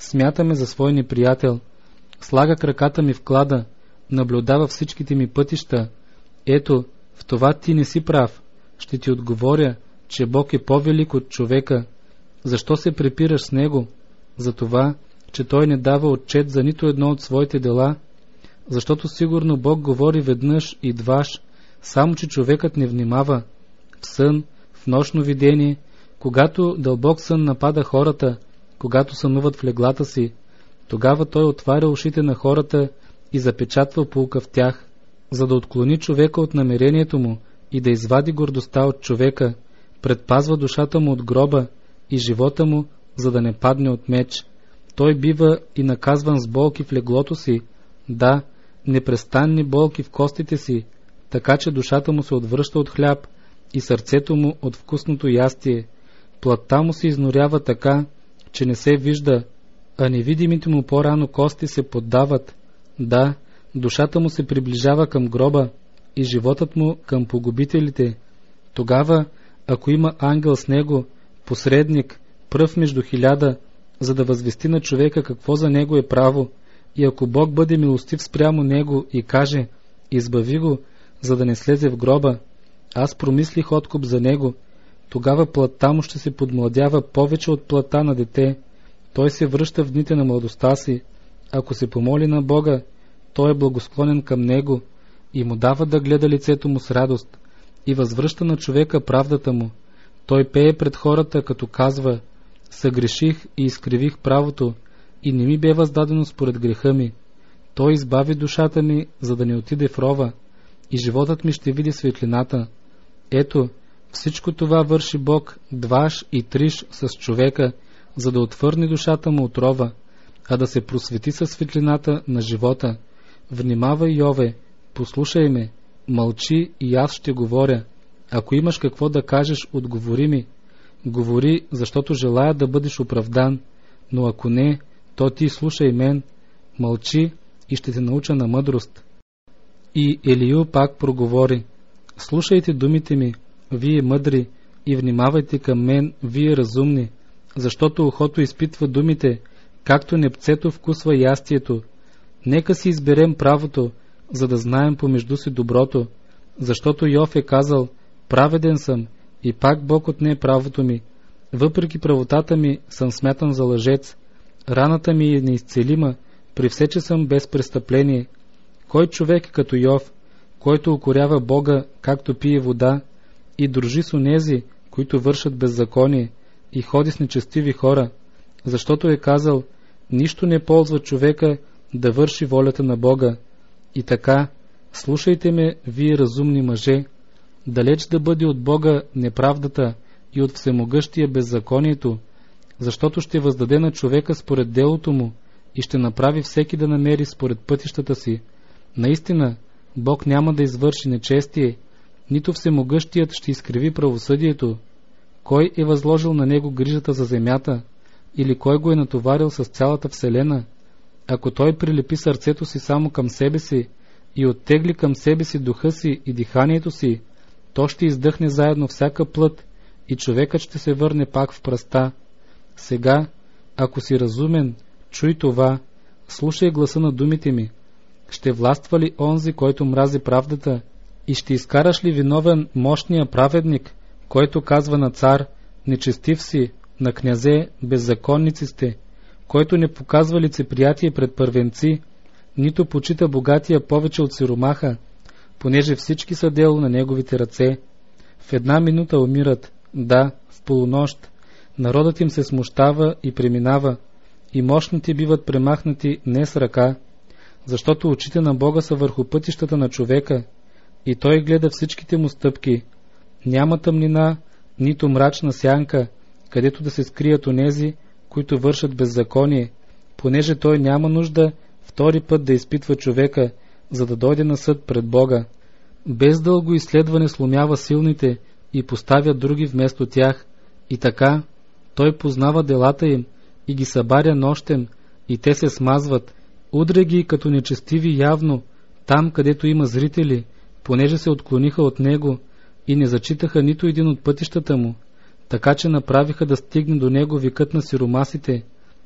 смятаме за свой неприятел. Слага краката ми в клада, наблюдава всичките ми пътища. Ето, в това ти не си прав. Ще ти отговоря, че Бог е по-велик от човека. Защо се препираш с него? За това, че той не дава отчет за нито едно от своите дела. Защото сигурно Бог говори веднъж и дваш, само че човекът не внимава. В сън, в нощно видение, когато дълбок сън напада хората, когато сънуват в леглата си, тогава той отваря ушите на хората и запечатва пулка в тях, за да отклони човека от намерението му и да извади гордостта от човека, предпазва душата му от гроба и живота му, за да не падне от меч. Той бива и наказван с болки в леглото си, да, непрестанни болки в костите си, така че душата му се отвръща от хляб и сърцето му от вкусното ястие. Плътта му се изнорява така, че не се вижда, а невидимите му по-рано кости се поддават. Да, душата му се приближава към гроба и животът му към погубителите. Тогава, ако има ангел с него, посредник, пръв между 1000, за да възвести на човека какво за него е право, и ако Бог бъде милостив спрямо него и каже: избави го, за да не слезе в гроба, аз промислих откуп за него, тогава плътта му ще се подмладява повече от плътта на дете. Той се връща в дните на младостта си. Ако се помоли на Бога, той е благосклонен към него и му дава да гледа лицето му с радост и възвръща на човека правдата му. Той пее пред хората, като казва: съгреших и изкривих правото и не ми бе въздадено според греха ми. Той избави душата ми, за да не отиде в рова, и животът ми ще види светлината. Ето, всичко това върши Бог дваш и триш с човека, за да отвърне душата му от рова, а да се просвети със светлината на живота. Внимавай, Йове, послушай ме, мълчи и аз ще говоря. Ако имаш какво да кажеш, отговори ми. Говори, защото желая да бъдеш оправдан, но ако не, то ти слушай мен. Мълчи и ще те науча на мъдрост. И Елию пак проговори: слушайте думите ми, вие мъдри, и внимавайте към мен, вие разумни, защото ухото изпитва думите, както непцето вкусва ястието. Нека си изберем правото, за да знаем помежду си доброто, защото Йов е казал: праведен съм, и пак Бог отне правото ми. Въпреки правотата ми съм смятан за лъжец. Раната ми е неизцелима, при все, че съм без престъпление. Кой човек е като Йов, който укорява Бога, както пие вода, и дружи с онези, които вършат беззаконие, и ходи с нечестиви хора, защото е казал: нищо не ползва човека да върши волята на Бога. И така, слушайте ме, вие разумни мъже, далеч да бъде от Бога неправдата и от всемогъщия беззаконието, защото ще въздаде на човека според делото му и ще направи всеки да намери според пътищата си. Наистина, Бог няма да извърши нечестие, нито всемогъщият ще изкриви правосъдието. Кой е възложил на него грижата за земята, или кой го е натоварил с цялата вселена? Ако той прилепи сърцето си само към себе си и оттегли към себе си духа си и диханието си, то ще издъхне заедно всяка плът и човекът ще се върне пак в пръста. Сега, ако си разумен, чуй това, слушай гласа на думите ми. Ще властва ли онзи, който мрази правдата, и ще изкараш ли виновен мощния праведник, който казва на цар: нечестив си, на князе: беззаконници сте, който не показва лицеприятие пред първенци, нито почита богатия повече от сиромаха, понеже всички са дело на неговите ръце. В една минута умират, да, в полунощ. Народът им се смущава и преминава, и мощните биват премахнати не с ръка, защото очите на Бога са върху пътищата на човека, и той гледа всичките му стъпки. Няма тъмнина, нито мрачна сянка, където да се скрият онези, които вършат беззаконие, понеже той няма нужда втори път да изпитва човека, за да дойде на съд пред Бога. Без дълго изследване сломява силните и поставя други вместо тях, и така той познава делата им и ги събаря нощем, и те се смазват. Удря ги като нечестиви явно, там където има зрители, понеже се отклониха от него и не зачитаха нито един от пътищата му, така че направиха да стигне до него викът на сиромасите.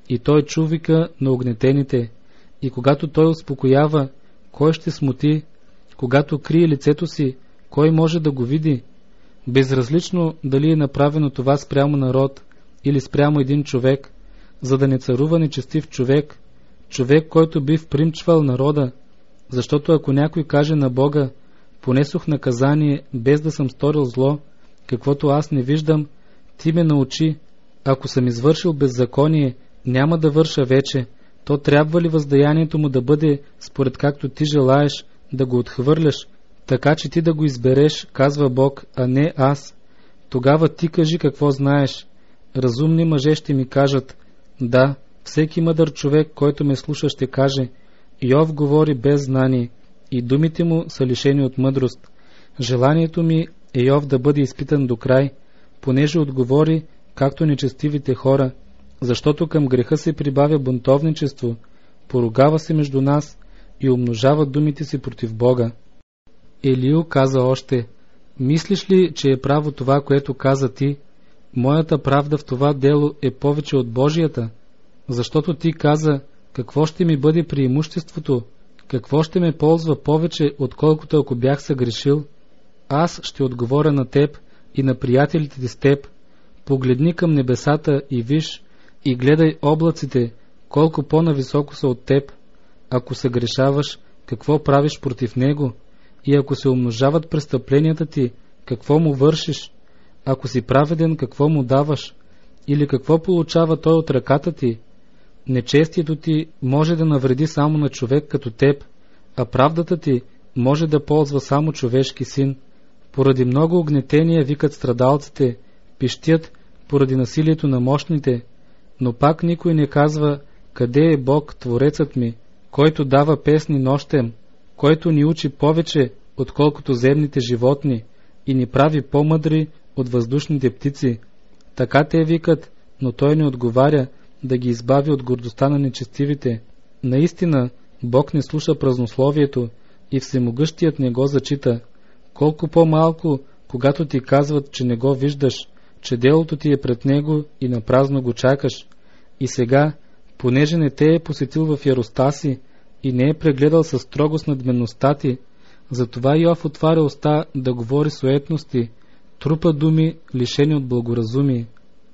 и той чу вика на огнетените, и когато той успокоява, кой ще смути, когато крие лицето си, кой може да го види? Безразлично дали е направено това спрямо народ или спрямо един човек, за да не царува нечестив човек, човек, който би впримчвал народа, защото ако някой каже на Бога, понесох наказание без да съм сторил зло, каквото аз не виждам, ти ме научи, ако съм извършил беззаконие, няма да върша вече, то трябва ли въздаянието му да бъде според както ти желаеш, да го отхвърляш, така че ти да го избереш, казва Бог, а не аз. Тогава ти кажи какво знаеш. Разумни мъже ще ми кажат, да, всеки мъдър човек, който ме слуша, ще каже, Йов говори без знание и думите му са лишени от мъдрост. Желанието ми е Йов да бъде изпитан до край, понеже отговори както нечестивите хора, защото към греха се прибавя бунтовничество, поругава се между нас и умножава думите си против Бога. Елиу каза още, мислиш ли, че е право това, което каза ти? Моята правда в това дело е повече от Божията, защото ти каза, какво ще ми бъде преимуществото, какво ще ме ползва повече, отколкото ако бях съгрешил? Аз ще отговоря на теб и на приятелите ти с теб. Погледни към небесата и виж, и гледай облаците, колко по-нависоко са от теб. Ако съгрешаваш, какво правиш против него? И ако се умножават престъпленията ти, какво му вършиш? Ако си праведен, какво му даваш? Или какво получава той от ръката ти? Нечестието ти може да навреди само на човек като теб, а правдата ти може да ползва само човешки син. Поради много огнетения викат страдалците, пищят поради насилието на мощните, но пак никой не казва, къде е Бог, Творецът ми, който дава песни нощем, който ни учи повече, отколкото земните животни, и ни прави по-мъдри от въздушните птици. Така те викат, но той не отговаря да ги избави от гордостта на нечестивите. Наистина, Бог не слуша празнословието и Всемогъщият не го зачита. Колко по-малко, когато ти казват, че не го виждаш, че делото ти е пред него и напразно го чакаш. И сега, понеже не те е посетил в яростта си и не е прегледал със строгост надменността ти, затова Йов отваря уста да говори суетности, трупа думи, лишени от благоразумие.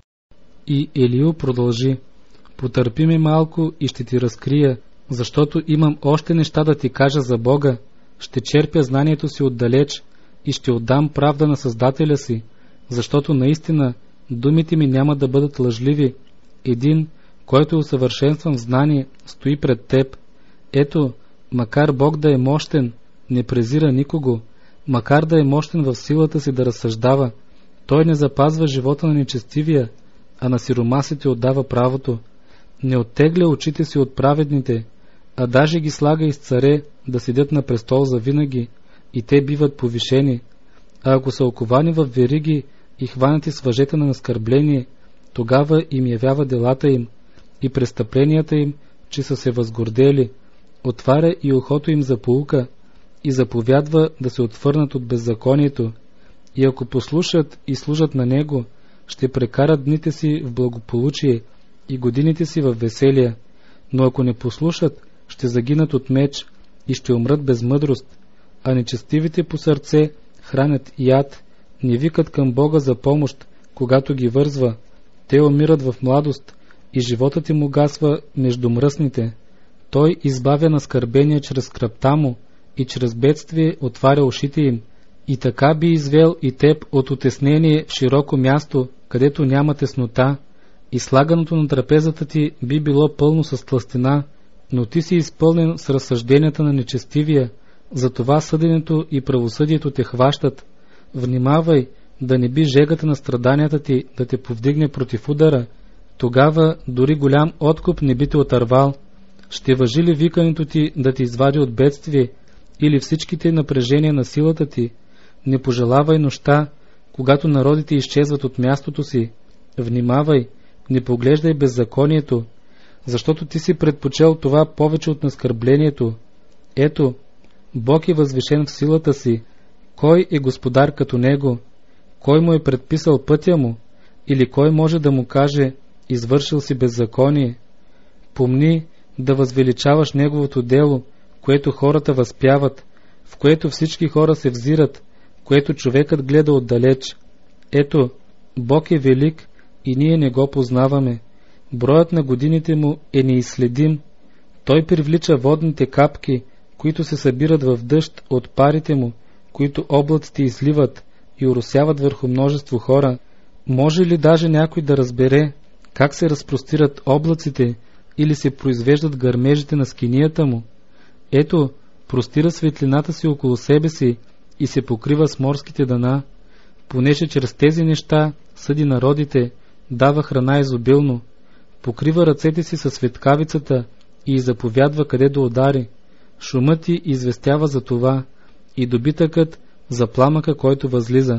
И Елиу продължи, потърпи ме малко и ще ти разкрия, защото имам още неща да ти кажа за Бога, ще черпя знанието си отдалеч и ще отдам правда на Създателя си, защото наистина думите ми няма да бъдат лъжливи. Един, който е усъвършенстван в знание, стои пред теб. Ето, макар Бог да е мощен, не презира никого, макар да е мощен в силата си да разсъждава, той не запазва живота на нечестивия, а на сиромасите отдава правото. Не оттегля очите си от праведните, а даже ги слага из царе да седят на престол за винаги, и те биват повишени. А ако са оковани в вериги и хванати с въжета на наскърбление, тогава им явява делата им и престъпленията им, че са се възгордели, отваря и ухото им за поука и заповядва да се отвърнат от беззаконието. И ако послушат и служат на него, ще прекарат дните си в благополучие и годините си в веселие, но ако не послушат, ще загинат от меч и ще умрат без мъдрост, а нечестивите по сърце хранят яд, не викат към Бога за помощ, когато ги вързва. Те умират в младост и животът им угасва между мръсните. Той избавя на скърбение чрез скръбта му и чрез бедствие отваря ушите им. И така би извел и теб от утеснение в широко място, където няма теснота, и слаганото на трапезата ти би било пълно с тлъстина, но ти си изпълнен с разсъжденията на нечестивия, затова съденето и правосъдието те хващат. Внимавай да не би жегата на страданията ти да те повдигне против удара, тогава дори голям откуп не би те отървал. Ще важи ли викането ти да ти извади от бедствие или всичките напрежения на силата ти? Не пожелавай нощта, когато народите изчезват от мястото си. Внимавай, не поглеждай беззаконието, защото ти си предпочел това повече от наскърблението. Ето, Бог е възвишен в силата си. Кой е господар като него? Кой му е предписал пътя му? Или кой може да му каже, извършил си беззаконие? Помни да възвеличаваш Неговото дело, което хората възпяват, в което всички хора се взират, което човекът гледа отдалеч. Ето, Бог е велик и ние не го познаваме. Броят на годините му е неизследим. Той привлича водните капки, които се събират в дъжд от парите му, които облаците изливат и оросяват върху множество хора. Може ли даже някой да разбере как се разпростират облаците или се произвеждат гърмежите на скинията му? Ето, простира светлината си около себе си и се покрива с морските дъна, понеже чрез тези неща съди народите, дава храна изобилно, покрива ръцете си със светкавицата и заповядва къде да удари. Шумът ти известява за това и добитъкът за пламъка, който възлиза.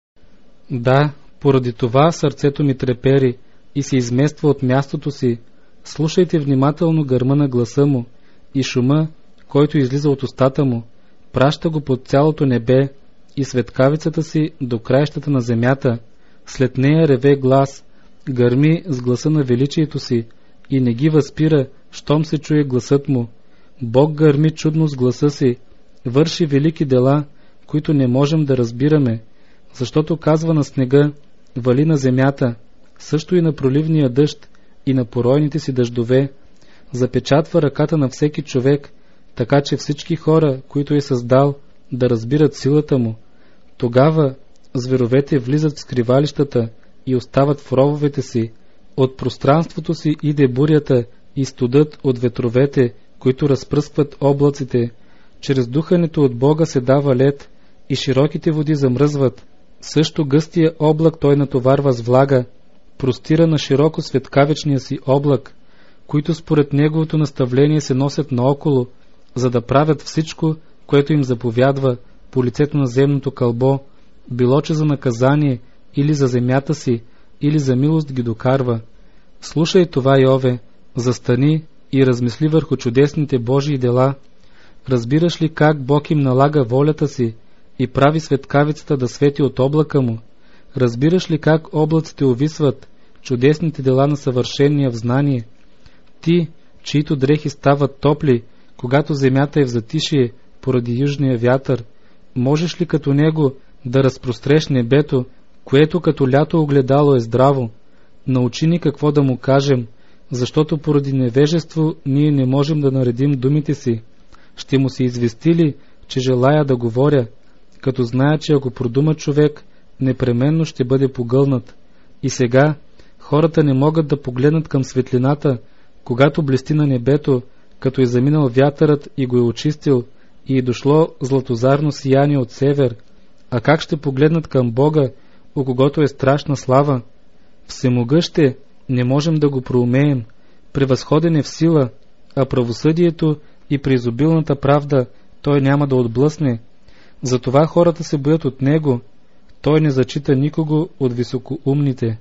Да, поради това сърцето ми трепери и се измества от мястото си. Слушайте внимателно гърма на гласа му и шума, който излиза от устата му. Праща го под цялото небе и светкавицата си до краищата на земята. След нея реве глас, гърми с гласа на величието си и не ги възпира, щом се чуе гласът му. Бог гърми чудно с гласа си, върши велики дела, които не можем да разбираме, защото казва на снега, вали на земята, също и на проливния дъжд и на поройните си дъждове, запечатва ръката на всеки човек, така че всички хора, които е създал, да разбират силата му. Тогава зверовете влизат в скривалищата и остават в рововете си. От пространството си иде бурята и студът от ветровете, които разпръскват облаците. Чрез духането от Бога се дава лед и широките води замръзват. Също гъстия облак той натоварва с влага, простира на широко светкавичния си облак, които според неговото наставление се носят наоколо, за да правят всичко, което им заповядва по лицето на земното кълбо, било че за наказание или за земята си, или за милост ги докарва. Слушай това, Йове, застани и размисли върху чудесните Божии дела. Разбираш ли как Бог им налага волята си и прави светкавицата да свети от облака му? Разбираш ли как облаците увисват, чудесните дела на съвършения в знание? Ти, чието дрехи стават топли, когато земята е в затишие поради южния вятър, можеш ли като него да разпростреш небето, което като лято огледало е здраво? Научи ни какво да му кажем, защото поради невежество ние не можем да наредим думите си. Ще му се извести ли, че желая да говоря, като зная, че ако продума човек, непременно ще бъде погълнат. И сега хората не могат да погледнат към светлината, когато блести на небето, като е заминал вятърът и го е очистил, и е дошло златозарно сияние от север. А как ще погледнат към Бога, у когото е страшна слава? Всемогъще, не можем да го проумеем, превъзходен е в сила, а правосъдието и при изобилната правда той няма да отблъсне. Затова хората се боят от него, той не зачита никого от високоумните.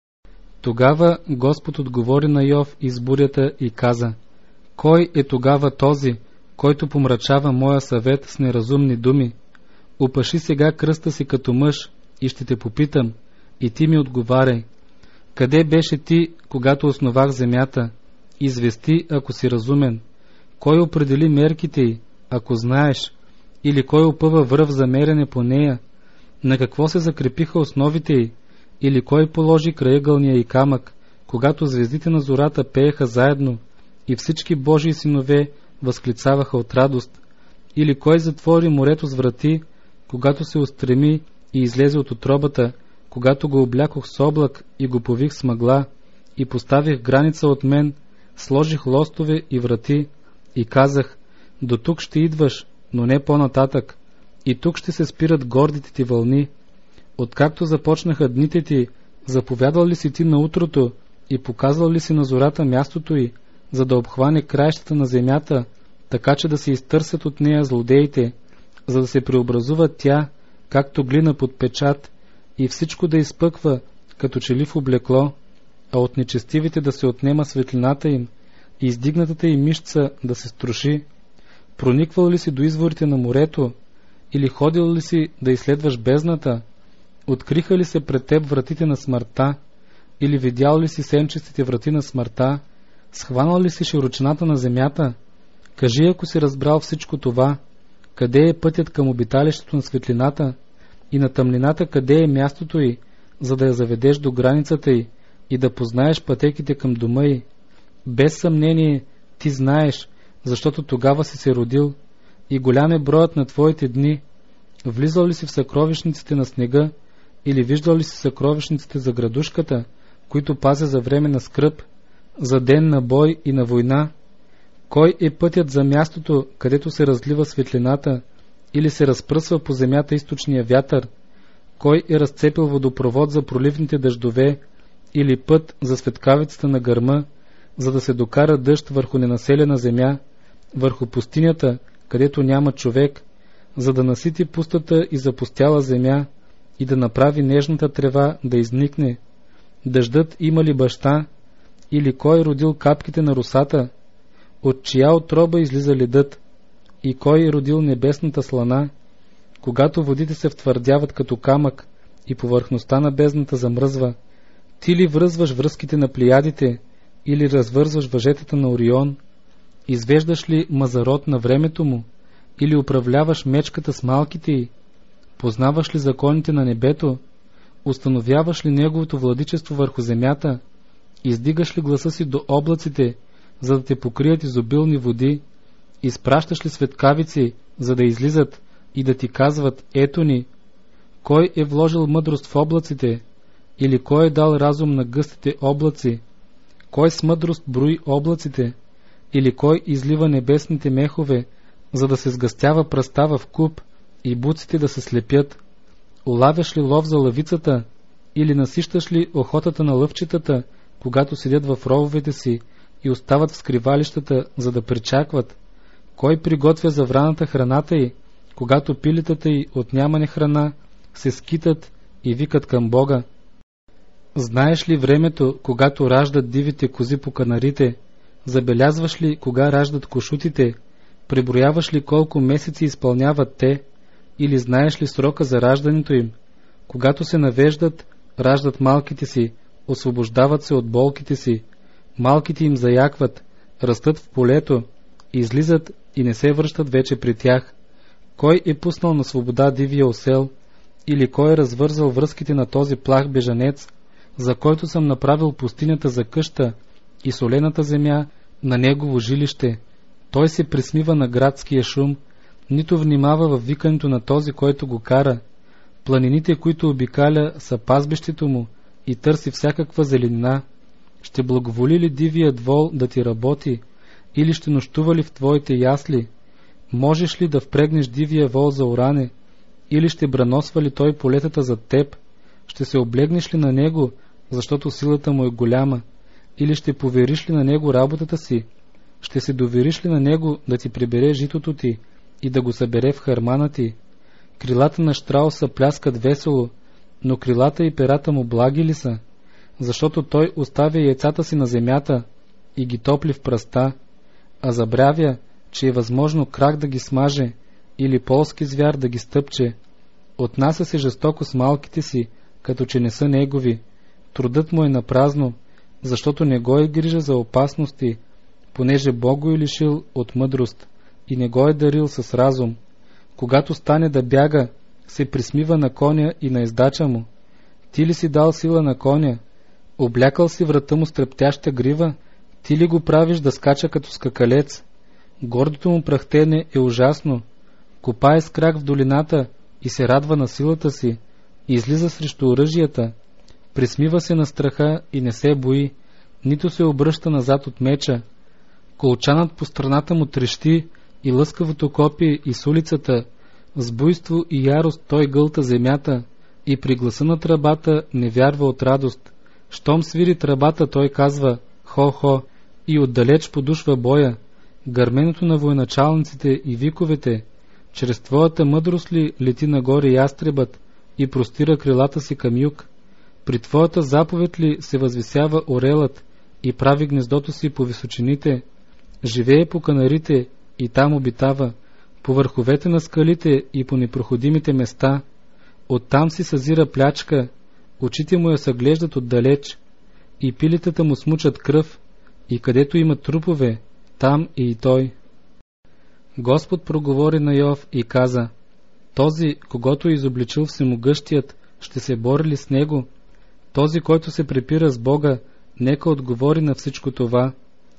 Тогава Господ отговори на Йов из бурята и каза: кой е тогава този, който помрачава моя съвет с неразумни думи? Опаши сега кръста си като мъж и ще те попитам, и ти ми отговаряй. Къде беше ти, когато основах земята? Извести, ако си разумен. Кой определи мерките й, ако знаеш? Или кой опъва връв за мерене по нея? На какво се закрепиха основите й? Или кой положи краегълния й камък, когато звездите на зората пееха заедно и всички Божии синове възклицаваха от радост? Или кой затвори морето с врати, когато се устреми и излезе от утробата, когато го облякох с облак и го пових с мъгла, и поставих граница от мен, сложих лостове и врати, и казах: до тук ще идваш, но не по-нататък, и тук ще се спират гордите ти вълни. Откакто започнаха дните ти, заповядал ли си ти на утрото и показал ли си на зората мястото й, за да обхване краищата на земята, така че да се изтърсят от нея злодеите, за да се преобразува тя, както глина под печат, и всичко да изпъква, като че ли в облекло, а от нечестивите да се отнема светлината им и издигнатата им мишца да се струши? Прониквал ли си до изворите на морето, или ходил ли си да изследваш бездната? Откриха ли се пред теб вратите на смъртта, или видял ли си сенчестите врати на смъртта, Схванал ли си широчината на земята? Кажи, ако си разбрал всичко това, къде е пътят към обиталището на светлината и на тъмнината, къде е мястото й, за да я заведеш до границата й и да познаеш пътеките към дома й. Без съмнение ти знаеш, защото тогава си се родил и голям е броят на твоите дни. Влизал ли си в съкровищниците на снега или виждал ли си съкровищниците за градушката, които пазя за време на скръб, за ден на бой и на война? Кой е пътят за мястото, където се разлива светлината или се разпръсва по земята източния вятър? Кой е разцепил водопровод за проливните дъждове или път за светкавицата на гърма, за да се докара дъжд върху ненаселена земя, върху пустинята, където няма човек, за да насити пустата и запустяла земя и да направи нежната трева да изникне? Дъждът има ли баща? Или кой родил капките на росата? От чия отроба излиза ледът? И кой е родил небесната слана? Когато водите се втвърдяват като камък и повърхността на бездната замръзва, ти ли връзваш връзките на плеядите или развързваш въжетата на Орион? Извеждаш ли Мазарот на времето му или управляваш мечката с малките й? Познаваш ли законите на небето? Установяваш ли неговото владичество върху земята? Издигаш ли гласа си до облаците, за да те покрият изобилни води? Изпращаш ли светкавици, за да излизат и да ти казват: ето ни? Кой е вложил мъдрост в облаците? Или кой е дал разум на гъстите облаци? Кой с мъдрост брои облаците? Или кой излива небесните мехове, за да се сгъстява пръста в куп и буците да се слепят? Улавяш ли лов за лъвицата? Или насищаш ли охотата на лъвчетата, когато седят в рововете си и остават в скривалищата, за да причакват? Кой приготвя за враната храната й, когато пилетата й от нямане храна се скитат и викат към Бога? Знаеш ли времето, когато раждат дивите кози по канарите? Забелязваш ли кога раждат кошутите? Преброяваш ли колко месеци изпълняват те? Или знаеш ли срока за раждането им? Когато се навеждат, раждат малките си, освобождават се от болките си, малките им заякват, растат в полето, излизат и не се връщат вече при тях. Кой е пуснал на свобода дивия осел? Или кой е развързал връзките на този плах бежанец, за който съм направил пустинята за къща и солената земя на негово жилище? Той се присмива на градския шум, нито внимава в викането на този, който го кара. Планините, които обикаля, са пазбището му и търси всякаква зеленина. Ще благоволи ли дивият вол да ти работи, или ще нощува ли в твоите ясли? Можеш ли да впрегнеш дивия вол за оране, или ще браносва ли той полетата зад теб? Ще се облегнеш ли на него, защото силата му е голяма, или ще повериш ли на него работата си? Ще се довериш ли на него да ти прибере житото ти и да го събере в хармана ти? Крилата на щрауса пляскат весело, но крилата и перата му благи ли са? Защото той оставя яйцата си на земята и ги топли в пръста, а забравя, че е възможно крак да ги смаже или полски звяр да ги стъпче. Отнася се жестоко с малките си, като че не са негови. Трудът му е напразно, защото не го е грижа за опасности, понеже Бог го е лишил от мъдрост и не го е дарил с разум. Когато стане да бяга, се присмива на коня и на ездача му. Ти ли си дал сила на коня? Облякал си врата му с трептяща грива? Ти ли го правиш да скача като скакалец? Гордото му прахтене е ужасно. Копае с крак в долината и се радва на силата си. Излиза срещу оръжията. Присмива се на страха и не се бои, нито се обръща назад от меча. Колчанът по страната му трещи и лъскавото копие из улицата. С буйство и ярост той гълта земята и при гласа на тръбата не вярва от радост. Щом свири тръбата, той казва: хо-хо, и отдалеч подушва боя. Гърменето на военачалниците и виковете: чрез твоята мъдрост ли лети нагоре ястребът и простира крилата си към юг? При твоята заповед ли се възвисява орелът и прави гнездото си по височините? Живее по канарите и там обитава, по върховете на скалите и по непроходимите места. Оттам си съзира плячка, очите му я съглеждат отдалеч, и пилетата му смучат кръв, и където има трупове, там и той. Господ проговори на Йов и каза: този, когото е изобличил Всемогъщият, ще се бори ли с него? Този, който се препира с Бога, нека отговори на всичко това.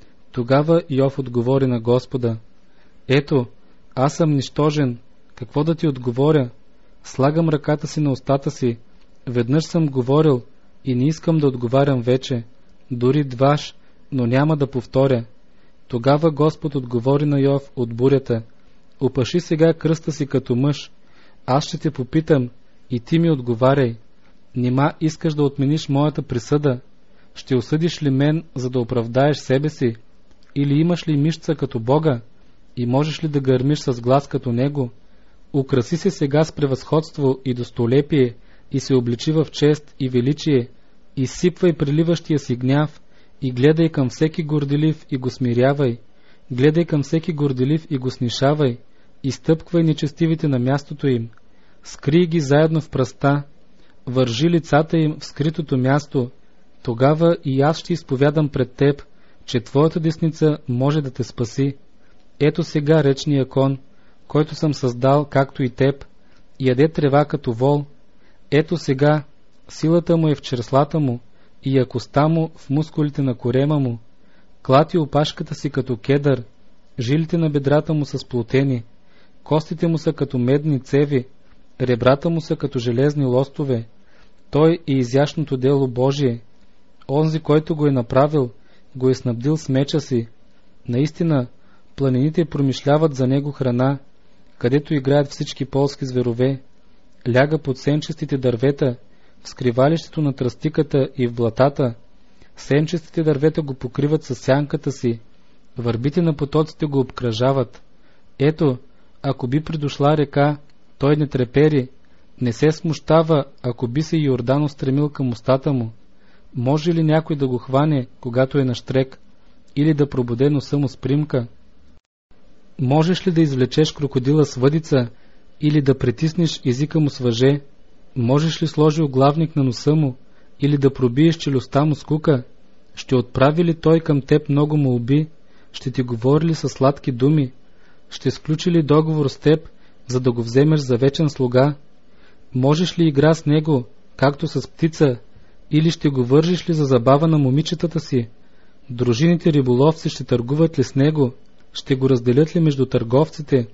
Тогава Йов отговори на Господа: ето, аз съм нищожен, какво да ти отговоря? Слагам ръката си на устата си, веднъж съм говорил и не искам да отговарям вече, дори дваш, но няма да повторя. Тогава Господ отговори на Йов от бурята: опаши сега кръста си като мъж, аз ще те попитам и ти ми отговаряй. Нима искаш да отмениш моята присъда? Ще осъдиш ли мен, за да оправдаеш себе си? Или имаш ли мишца като Бога? И можеш ли да гърмиш с глас като Него? Украси се сега с превъзходство и достолепие и се обличи в чест и величие, изсипвай преливащия си гняв и гледай към всеки горделив и го смирявай, гледай към всеки горделив и го снишавай, изтъпквай нечестивите на мястото им, скрий ги заедно в пръста, вържи лицата им в скритото място, тогава и аз ще изповядам пред теб, че твоята десница може да те спаси. Ето сега речния кон, който съм създал, както и теб, яде трева като вол. Ето сега силата му е в черслата му и якостта му в мускулите на корема му. Клати опашката си като кедър, жилите на бедрата му са сплотени, костите му са като медни цеви, ребрата му са като железни лостове. Той е изящното дело Божие. Онзи, който го е направил, го е снабдил с меча си. Наистина, планините промишляват за него храна, където играят всички полски зверове. Ляга под сенчестите дървета, в скривалището на тръстиката и в блатата. Сенчестите дървета го покриват със сянката си, върбите на потоците го обкръжават. Ето, ако би придошла река, той не трепери, не се смущава, ако би се Йордан устремил към устата му. Може ли някой да го хване, когато е нащрек, или да пробуде носа му с примка? Можеш ли да извлечеш крокодила с въдица, или да притиснеш езика му с въже? Можеш ли сложи оглавник на носа му, или да пробиеш челюстта му с кука? Ще отправи ли той към теб много молби? Ще ти говори ли със сладки думи? Ще сключи ли договор с теб, за да го вземеш за вечен слуга? Можеш ли игра с него, както с птица, или ще го вържиш ли за забава на момичетата си? Дружините риболовци ще търгуват ли с него? Ще го разделят ли между търговците?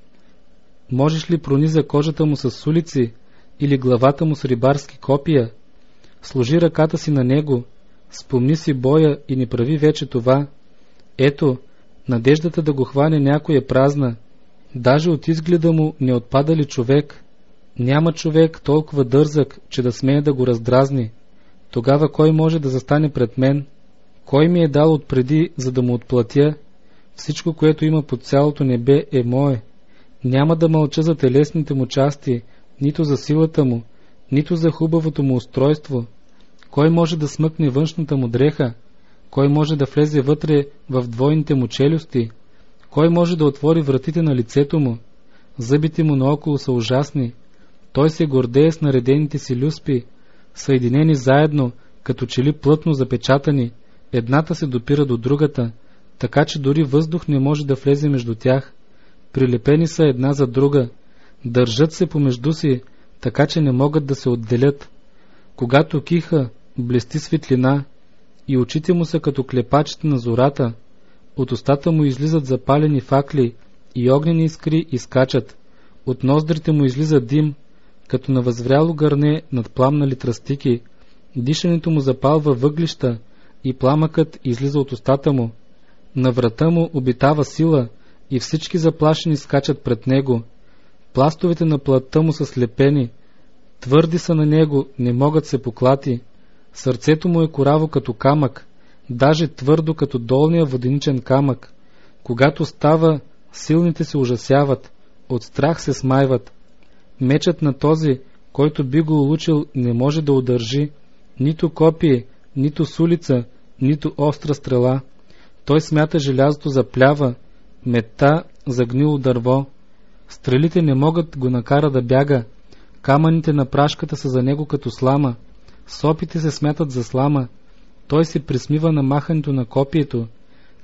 Можеш ли прониза кожата му с сулици или главата му с рибарски копия? Сложи ръката си на него, спомни си боя и не прави вече това. Ето, надеждата да го хване някой е празна. Даже от изгледа му не отпада ли човек? Няма човек толкова дързък, че да смее да го раздразни. Тогава кой може да застане пред мен? Кой ми е дал отпреди, за да му отплатя? Всичко, което има под цялото небе, е мое. Няма да мълча за телесните му части, нито за силата му, нито за хубавото му устройство. Кой може да смъкне външната му дреха? Кой може да влезе вътре в двойните му челюсти? Кой може да отвори вратите на лицето му? Зъбите му наоколо са ужасни. Той се гордее с наредените си люспи, съединени заедно, като че ли плътно запечатани. Едната се допира до другата, така че дори въздух не може да влезе между тях. Прилепени са една за друга, държат се помежду си, така че не могат да се отделят. Когато киха, блести светлина, и очите му са като клепачите на зората. От устата му излизат запалени факли и огнени искри изкачат. От ноздрите му излиза дим, като на възвряло гърне над пламнали тръстики. Дишането му запалва въглища и пламъкът излиза от устата му. На врата му обитава сила и всички заплашени скачат пред него. Пластовете на плътта му са слепени, твърди са на него, не могат се поклати. Сърцето му е кораво като камък, даже твърдо като долния воденичен камък. Когато става, силните се ужасяват, от страх се смайват. Мечът на този, който би го улучил, не може да удържи нито копие, нито сулица, нито остра стрела. Той смята желязото за плява, метта за гнило дърво. Стрелите не могат го накара да бяга, камъните на прашката са за него като слама, сопите се смятат за слама. Той се присмива на махането на копието,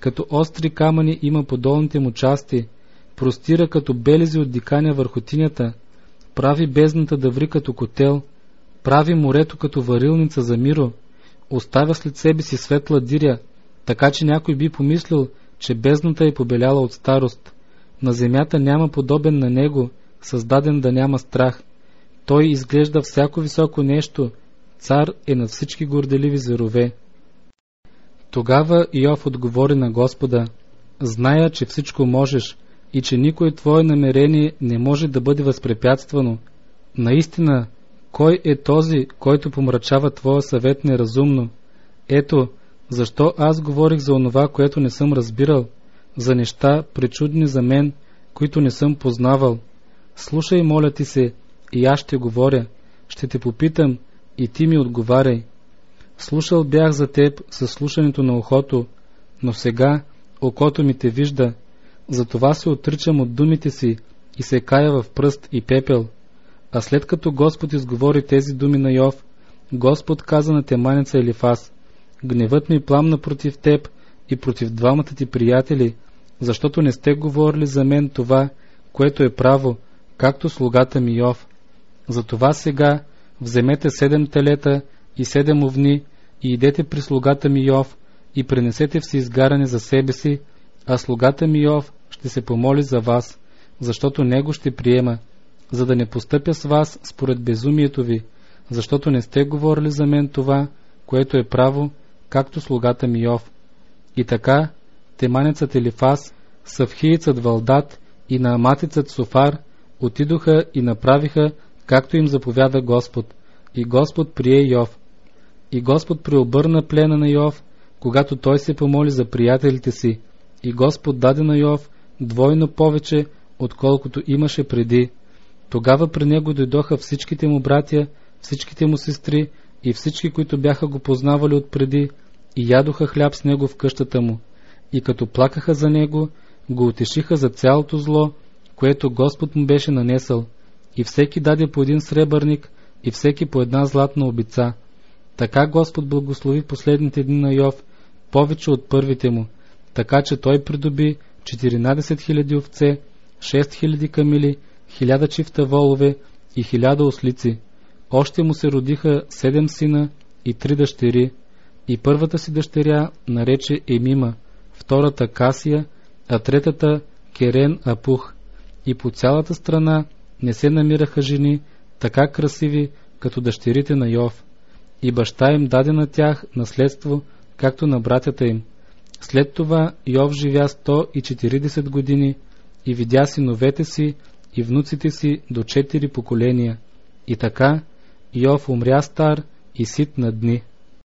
като остри камъни има по долните му части, простира като белези от диканя върху тинята, прави бездната да ври като котел, прави морето като варилница за миро, оставя след себе си светла диря, така че някой би помислил, че бездната е побеляла от старост. На земята няма подобен на него, създаден да няма страх. Той изглежда всяко високо нещо, цар е над всички горделиви зверове. Тогава Йов отговори на Господа: зная, че всичко можеш и че никое твое намерение не може да бъде възпрепятствано. Наистина, кой е този, който помрачава твоя съвет неразумно? Ето, защо аз говорих за онова, което не съм разбирал, за неща пречудни за мен, които не съм познавал. Слушай, моля ти се, и аз ще говоря, ще те попитам, и ти ми отговаряй. Слушал бях за теб със слушането на ухото, но сега окото ми те вижда, затова се отричам от думите си и се кая в пръст и пепел. А след като Господ изговори тези думи на Йов, Господ каза на теманеца Елифаз: гневът ми пламна против теб и против двамата ти приятели, защото не сте говорили за мен това, което е право, както слугата ми Йов. Затова сега вземете 7 телета и 7 овни и идете при слугата ми Йов и принесете всеизгаране за себе си, а слугата ми Йов ще се помоли за вас, защото него ще приема, за да не постъпя с вас според безумието ви, защото не сте говорили за мен това, което е право, както слугата ми Йов. И така, теманецът Елифаз, савхиецът Валдат и нааматецът Софар отидоха и направиха, както им заповяда Господ, и Господ прие Йов. И Господ преобърна плена на Йов, когато той се помоли за приятелите си, и Господ даде на Йов двойно повече, отколкото имаше преди. Тогава при него дойдоха всичките му братя, всичките му сестри и всички, които бяха го познавали отпреди, и ядоха хляб с него в къщата му. И като плакаха за него, го утешиха за цялото зло, което Господ му беше нанесъл. И всеки даде по един сребърник, и всеки по една златна обица. Така Господ благослови последните дни на Йов повече от първите му, така че той придоби 14 000 овце, 6 000 камили, 1000 чифта волове и 1000 ослици. Още му се родиха 7 сина и 3 дъщери. И първата си дъщеря нарече Емима, втората Касия, а третата Керен Апух. И по цялата страна не се намираха жени така красиви, като дъщерите на Йов. И баща им даде на тях наследство, както на братята им. След това Йов живя 140 години и видя синовете си и внуците си до 4 поколения. И така Йов умря стар и сит на дни.